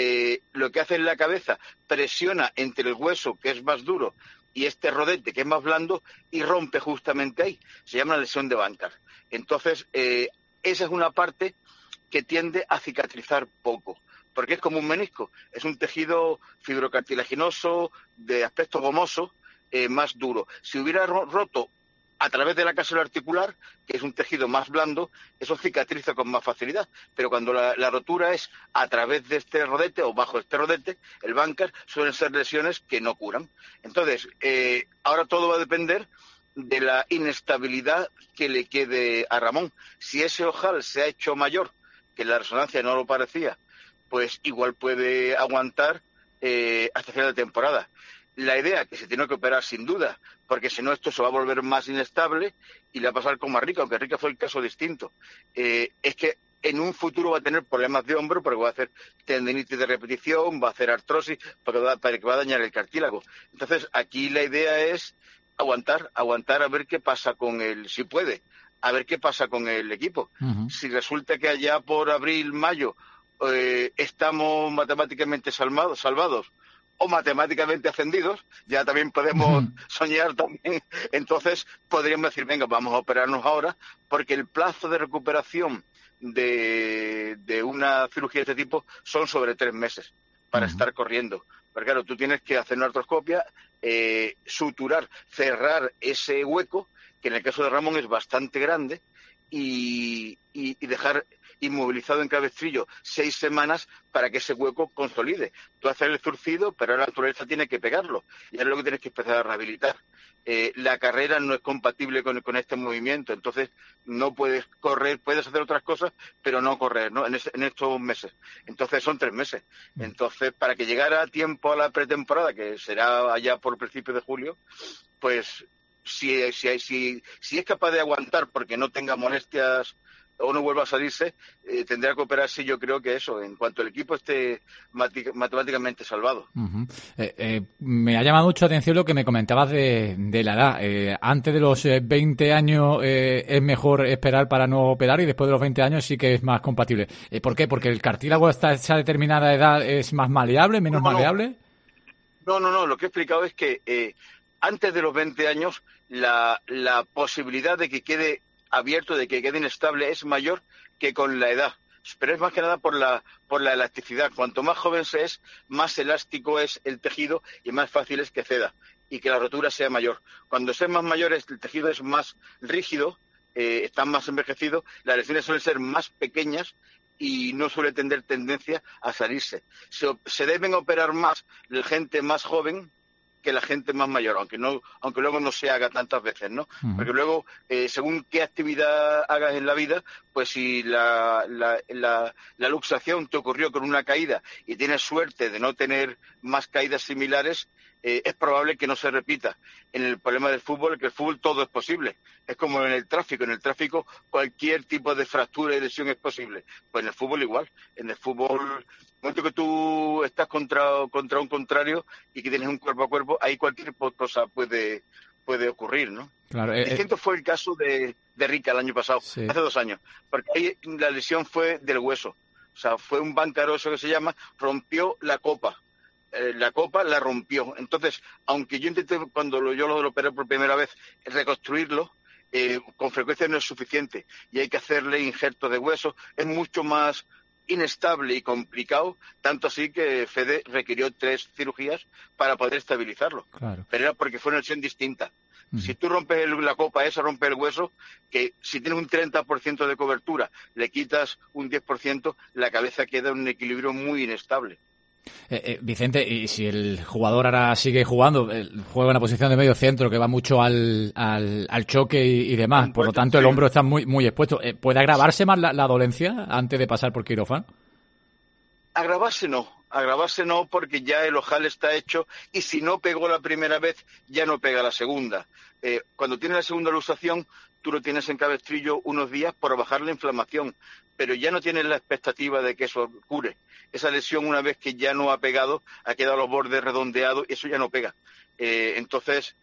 lo que hace en la cabeza presiona entre el hueso, que es más duro, y este rodete, que es más blando, y rompe justamente ahí. Se llama la lesión de Bankart. Entonces, esa es una parte que tiende a cicatrizar poco, porque es como un menisco. Es un tejido fibrocartilaginoso, de aspecto gomoso, más duro. Si hubiera roto a través de la cápsula articular, que es un tejido más blando, eso cicatriza con más facilidad. Pero cuando la rotura es a través de este rodete o bajo este rodete, el Bankart, suelen ser lesiones que no curan. Entonces, ahora todo va a depender de la inestabilidad que le quede a Ramón. Si ese ojal se ha hecho mayor, que la resonancia no lo parecía, pues igual puede aguantar hasta final de temporada. La idea que se tiene que operar sin duda, porque si no esto se va a volver más inestable y le va a pasar como a Rica, aunque Rica fue el caso distinto. Es que en un futuro va a tener problemas de hombro porque va a hacer tendinitis de repetición, va a hacer artrosis, porque va a dañar el cartílago. Entonces aquí la idea es aguantar a ver qué pasa con él, si puede, a ver qué pasa con el equipo. Si resulta que allá por abril, mayo, estamos matemáticamente salvados o matemáticamente ascendidos, ya también podemos soñar también. Entonces podríamos decir, venga, vamos a operarnos ahora, porque el plazo de recuperación de una cirugía de este tipo son sobre 3 meses para estar corriendo. Porque claro, tú tienes que hacer una artroscopia, suturar, cerrar ese hueco, que en el caso de Ramón es bastante grande, y dejar inmovilizado en cabestrillo 6 semanas para que ese hueco consolide. Tú haces el zurcido, pero la naturaleza tiene que pegarlo, y es lo que tienes que empezar a rehabilitar. la carrera no es compatible con este movimiento, entonces no puedes correr, puedes hacer otras cosas, pero no correr, ¿no? En estos meses. Entonces son 3 meses. Entonces, para que llegara a tiempo a la pretemporada, que será allá por principios de julio, pues si es capaz de aguantar porque no tenga molestias o no vuelva a salirse, tendrá que operarse. Yo creo que eso, en cuanto el equipo esté matemáticamente salvado. Uh-huh. Me ha llamado mucho la atención lo que me comentabas de la edad. Antes de los 20 años es mejor esperar para no operar, y después de los 20 años sí que es más compatible. ¿Por qué? ¿Porque el cartílago hasta esa determinada edad es más maleable, menos maleable? No, lo que he explicado es que antes de los 20 años la posibilidad de que quede abierto, de que quede inestable, es mayor que con la edad, pero es más que nada por la elasticidad. Cuanto más joven se es, más elástico es el tejido y más fácil es que ceda y que la rotura sea mayor. Cuando se es más mayor, el tejido es más rígido, está más envejecido, las lesiones suelen ser más pequeñas y no suele tener tendencia a salirse. Se deben operar más la gente más joven que la gente más mayor, aunque luego no se haga tantas veces, ¿no? Uh-huh. Porque luego, según qué actividad hagas en la vida, pues si la luxación te ocurrió con una caída y tienes suerte de no tener más caídas similares, es probable que no se repita. En el problema del fútbol, que el fútbol todo es posible. Es como en el tráfico cualquier tipo de fractura y lesión es posible. Pues en el fútbol igual. En el fútbol, en el momento que tú estás contra un contrario y que tienes un cuerpo a cuerpo, ahí cualquier cosa puede ocurrir, ¿no? Claro, Distinto fue el caso de Rica el año pasado, sí. Hace 2 años, porque ahí la lesión fue del hueso. O sea, fue un bancaroso que se llama, rompió la copa. La copa la rompió. Entonces, aunque yo intenté, cuando yo lo operé por primera vez, reconstruirlo, con frecuencia no es suficiente y hay que hacerle injertos de hueso. Es mucho más inestable y complicado, tanto así que Fede requirió 3 cirugías para poder estabilizarlo. Claro. Pero era porque fue una lesión distinta. Uh-huh. Si tú rompes la copa esa, rompes el hueso, que si tienes un 30% de cobertura, le quitas un 10%, la cabeza queda en un equilibrio muy inestable. Vicente, y si el jugador ahora sigue jugando, juega en la posición de medio centro, que va mucho al choque y demás, por lo tanto el hombro está muy, muy expuesto, ¿puede agravarse más la dolencia antes de pasar por quirófano? Agravarse no, porque ya el ojal está hecho y si no pegó la primera vez, ya no pega la segunda. Cuando tienes la segunda luxación, tú lo tienes en cabestrillo unos días por bajar la inflamación, pero ya no tienes la expectativa de que eso cure. Esa lesión, una vez que ya no ha pegado, ha quedado los bordes redondeados y eso ya no pega. Entonces,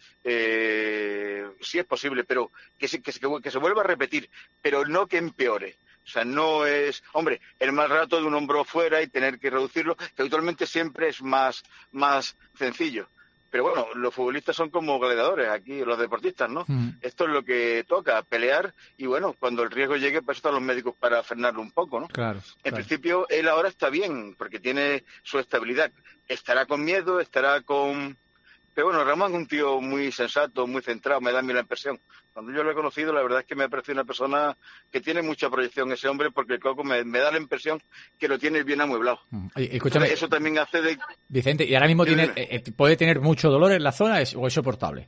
sí es posible, pero que se vuelva a repetir, pero no que empeore. O sea, no es... Hombre, el mal rato de un hombro fuera y tener que reducirlo, que habitualmente siempre es más sencillo. Pero bueno, los futbolistas son como gladiadores aquí, los deportistas, ¿no? Esto es lo que toca, pelear, y bueno, cuando el riesgo llegue, pues están los médicos para frenarlo un poco, ¿no? Claro. En principio, él ahora está bien, porque tiene su estabilidad. Estará con miedo, estará con... Pero bueno, Ramón es un tío muy sensato, muy centrado, me da a mí la impresión. Cuando yo lo he conocido, la verdad es que me ha parecido una persona que tiene mucha proyección, ese hombre, porque el Coco me da la impresión que lo tiene bien amueblado. Escúchame, eso también hace de... Vicente, ¿y ahora mismo puede tener mucho dolor en la zona o es soportable?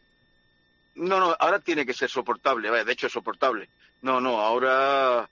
No, ahora tiene que ser soportable, vaya, de hecho es soportable. No, ahora...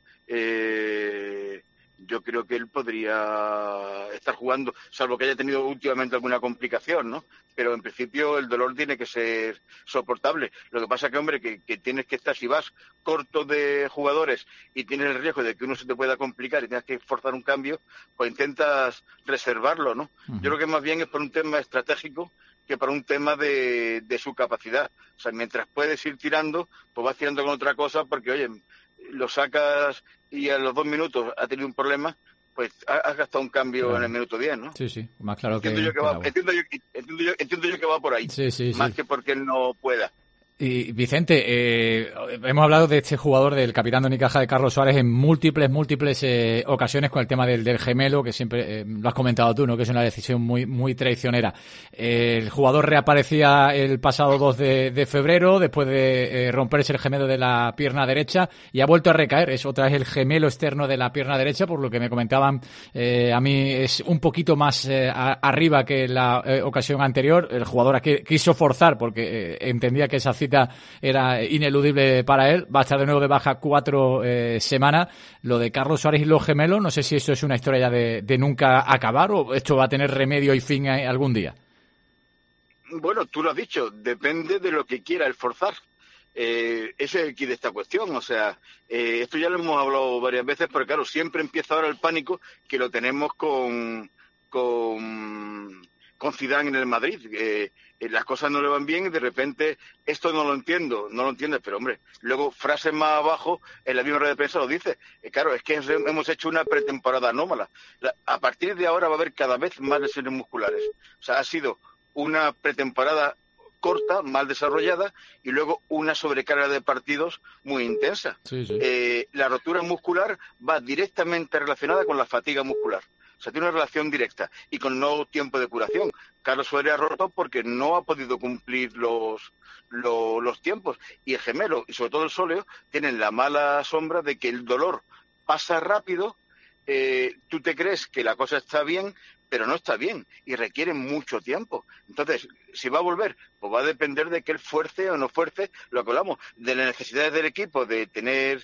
yo creo que él podría estar jugando, salvo que haya tenido últimamente alguna complicación, ¿no? Pero en principio el dolor tiene que ser soportable. Lo que pasa es que, hombre, que tienes que estar, si vas corto de jugadores y tienes el riesgo de que uno se te pueda complicar y tengas que forzar un cambio, pues intentas reservarlo, ¿no? Uh-huh. Yo creo que más bien es por un tema estratégico que para un tema de su capacidad. O sea, mientras puedes ir tirando, pues vas tirando con otra cosa porque, oye, lo sacas y a los 2 minutos ha tenido un problema, pues has gastado un cambio claro. En el minuto 10, ¿no? Sí, más claro entiendo yo que va por ahí. Sí. Más que porque él no pueda. Y Vicente, hemos hablado de este jugador, del capitán de Unicaja, de Carlos Suárez, en múltiples ocasiones con el tema del gemelo, que siempre lo has comentado tú, ¿no? Que es una decisión muy traicionera. El jugador reaparecía el pasado 2 de febrero después de romperse el gemelo de la pierna derecha y ha vuelto a recaer. Es otra vez el gemelo externo de la pierna derecha, por lo que me comentaban a mí es un poquito más arriba que la ocasión anterior. El jugador quiso forzar porque entendía que esa cita era ineludible para él. Va a estar de nuevo de baja 4 semanas. Lo de Carlos Suárez y los gemelos, no sé si esto es una historia ya de nunca acabar o esto va a tener remedio y fin algún día. Bueno, tú lo has dicho, depende de lo que quiera el forzar. Ese es el quid de esta cuestión, o sea, esto ya lo hemos hablado varias veces, pero claro, siempre empieza ahora el pánico que lo tenemos con Zidane en el Madrid. Las cosas no le van bien y de repente esto no lo entiendes, pero hombre, luego frases más abajo en la misma rueda de prensa lo dice. Claro, es que hemos hecho una pretemporada anómala. A partir de ahora va a haber cada vez más lesiones musculares. O sea, ha sido una pretemporada corta, mal desarrollada, y luego una sobrecarga de partidos muy intensa. Sí. La rotura muscular va directamente relacionada con la fatiga muscular. O sea, tiene una relación directa y con no tiempo de curación. Carlos Suárez ha roto porque no ha podido cumplir los tiempos. Y el gemelo, y sobre todo el sóleo, tienen la mala sombra de que el dolor pasa rápido. Tú te crees que la cosa está bien, pero no está bien y requiere mucho tiempo. Entonces, si va a volver, pues va a depender de que él fuerce o no fuerce, lo que hablamos, de las necesidades del equipo, de tener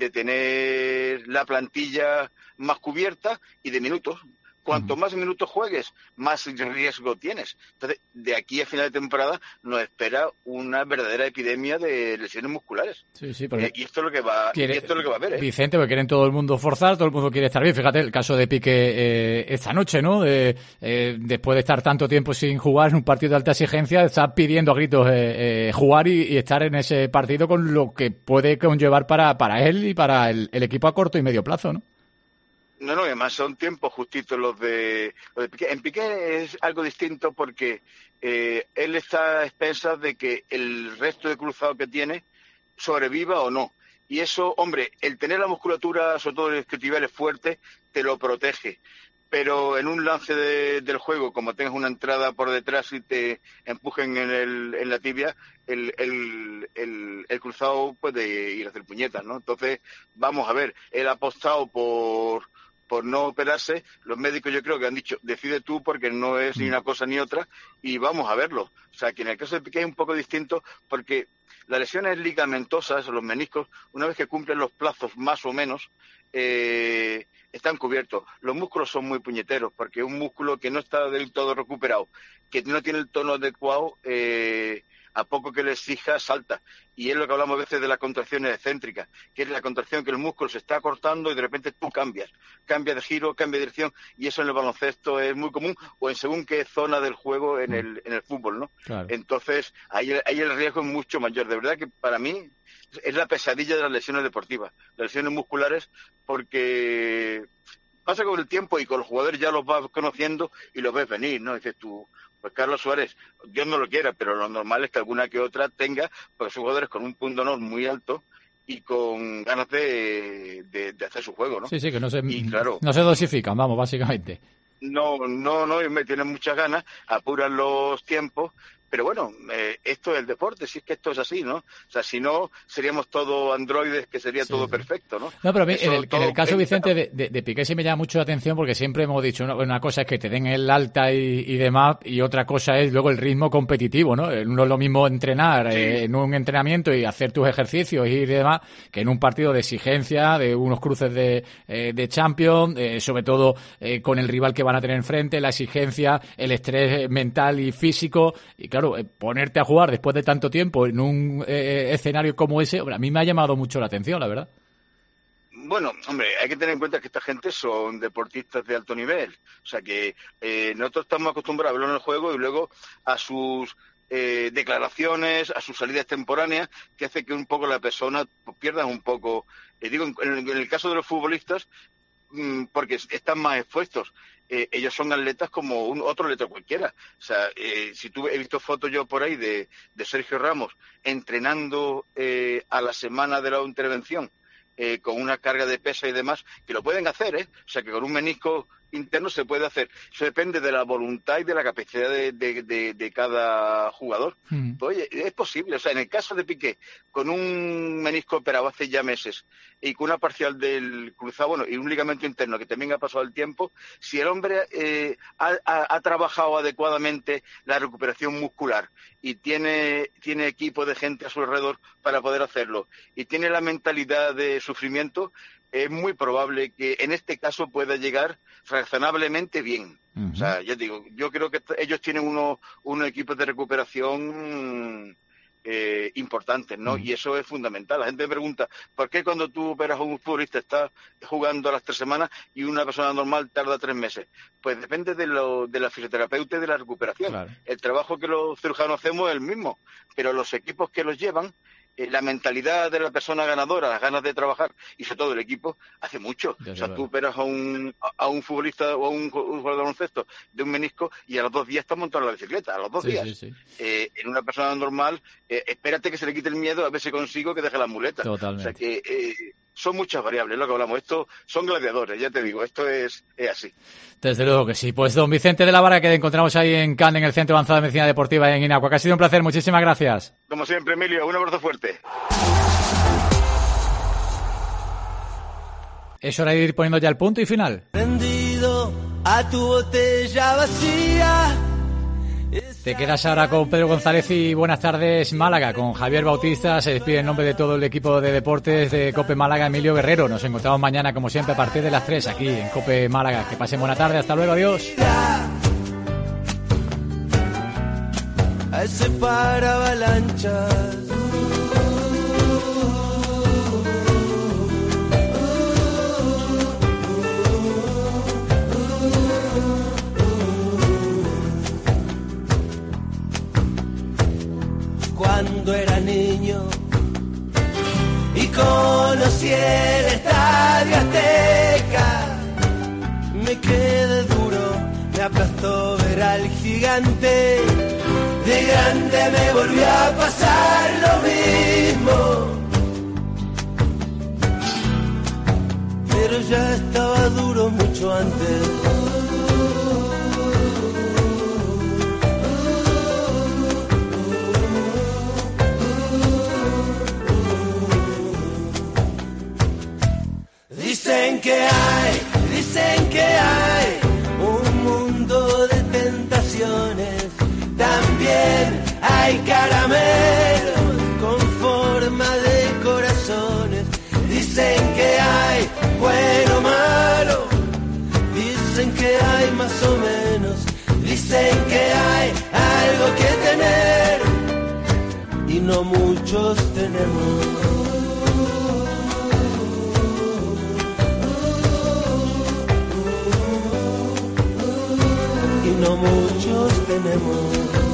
la plantilla más cubierta y de minutos. Cuanto más minutos juegues, más riesgo tienes. Entonces, de aquí a final de temporada nos espera una verdadera epidemia de lesiones musculares. Sí, porque y esto es lo que va a haber. Vicente, porque quieren todo el mundo forzar, todo el mundo quiere estar bien. Fíjate el caso de Piqué esta noche, ¿no? Después de estar tanto tiempo sin jugar en un partido de alta exigencia, está pidiendo a gritos jugar y estar en ese partido con lo que puede conllevar para él y para el equipo a corto y medio plazo, ¿no? No, además son tiempos justitos los de Piqué. En Piqué es algo distinto porque él está a expensas de que el resto de cruzado que tiene sobreviva o no. Y eso, hombre, el tener la musculatura, sobre todo el isquiotibial, fuerte, te lo protege. Pero en un lance del juego, como tengas una entrada por detrás y te empujen en la tibia, el cruzado puede ir a hacer puñetas, ¿no? Entonces, vamos a ver, él ha apostado por no operarse. Los médicos yo creo que han dicho, decide tú porque no es ni una cosa ni otra, y vamos a verlo. O sea, que en el caso de Piqué es un poco distinto porque las lesiones ligamentosas, los meniscos, una vez que cumplen los plazos más o menos, están cubiertos. Los músculos son muy puñeteros porque un músculo que no está del todo recuperado, que no tiene el tono adecuado, a poco que le exija, salta. Y es lo que hablamos a veces de las contracciones excéntricas, que es la contracción que el músculo se está cortando y de repente tú cambias de giro, cambia de dirección, y eso en el baloncesto es muy común, o en según qué zona del juego en el fútbol, ¿no? Claro. Entonces, ahí el riesgo es mucho mayor. De verdad que para mí es la pesadilla de las lesiones deportivas, las lesiones musculares, porque pasa con el tiempo y con los jugadores ya los vas conociendo y los ves venir, ¿no? Dices tú, pues Carlos Suárez, Dios no lo quiera, pero lo normal es que alguna que otra tenga, porque son jugadores con un punto de honor muy alto y con ganas de hacer su juego, ¿no? Sí, que no se claro, dosifican, vamos, básicamente. No, me tienen muchas ganas, apuran los tiempos, pero bueno, esto es el deporte, si es que esto es así, ¿no? O sea, si no, seríamos todos androides, que sería todo perfecto, ¿no? No, pero en el caso, Vicente, de Piqué sí me llama mucho la atención porque siempre hemos dicho, una cosa es que te den el alta y demás, y otra cosa es luego el ritmo competitivo, ¿no? No es lo mismo entrenar en un entrenamiento y hacer tus ejercicios y demás, que en un partido de exigencia, de unos cruces de Champions, sobre todo con el rival que van a tener enfrente, la exigencia, el estrés mental y físico, y claro, ponerte a jugar después de tanto tiempo en un escenario como ese, a mí me ha llamado mucho la atención, la verdad. Bueno, hombre, hay que tener en cuenta que esta gente son deportistas de alto nivel. O sea que nosotros estamos acostumbrados a verlo en el juego y luego a sus declaraciones, a sus salidas extemporáneas, que hace que un poco la persona pierda un poco. Digo, en el caso de los futbolistas, porque están más expuestos. Ellos son atletas como otro atleta cualquiera. O sea, he visto fotos yo por ahí de Sergio Ramos entrenando a la semana de la intervención con una carga de pesa y demás, que lo pueden hacer, O sea, que con un menisco interno se puede hacer. Eso depende de la voluntad y de la capacidad de cada jugador. Pues, oye, es posible. O sea, en el caso de Piqué, con un menisco operado hace ya meses y con una parcial del cruzado, y un ligamento interno que también ha pasado el tiempo, si el hombre ha trabajado adecuadamente la recuperación muscular y tiene equipo de gente a su alrededor para poder hacerlo y tiene la mentalidad de sufrimiento, es muy probable que en este caso pueda llegar razonablemente bien. O sea, ya digo, yo creo que ellos tienen unos equipos de recuperación importantes, ¿no? Y eso es fundamental. La gente me pregunta, ¿por qué cuando tú operas a un futbolista estás jugando a las 3 semanas y una persona normal tarda 3 meses? Pues depende de la fisioterapeuta y de la recuperación. Claro. El trabajo que los cirujanos hacemos es el mismo, pero los equipos que los llevan, la mentalidad de la persona ganadora, las ganas de trabajar y sobre todo el equipo, hace mucho. O sea, tú operas a un futbolista o a un jugador de baloncesto de un menisco y a los 2 días está montando la bicicleta, a los 2 días. Sí. En una persona normal, espérate que se le quite el miedo a ver si consigo que deje la muleta. Totalmente. O sea que son muchas variables lo que hablamos. Esto son gladiadores, ya te digo, esto es así. Desde luego que sí. Pues don Vicente de la Vara, que encontramos ahí en Cannes, en el Centro Avanzado de Medicina Deportiva en Inagua, que ha sido un placer. Muchísimas gracias. Como siempre, Emilio, un abrazo fuerte. Es hora de ir poniendo ya el punto y final. Rendido a tu botella vacía. Te quedas ahora con Pedro González y Buenas tardes Málaga, con Javier Bautista. Se despide en nombre de todo el equipo de deportes de COPE Málaga, Emilio Guerrero. Nos encontramos mañana, como siempre, a partir de las 3 aquí en COPE Málaga. Que pasen buena tarde, hasta luego, adiós. A ese para avalanchas. Cuando era niño y conocí el Estadio Azteca, me quedé duro, me aplastó ver al gigante. De grande me volvió a pasar lo mismo, pero ya estaba duro mucho antes. Dicen que hay un mundo de tentaciones, también hay caramelos con forma de corazones. Dicen que hay bueno o malo, dicen que hay más o menos, dicen que hay algo que tener y no muchos tenemos. No muchos tenemos.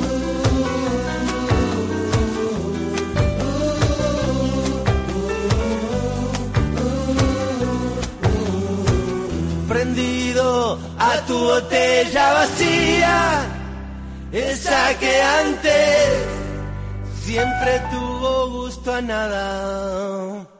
Prendido a tu botella vacía, esa que antes siempre tuvo gusto a nada.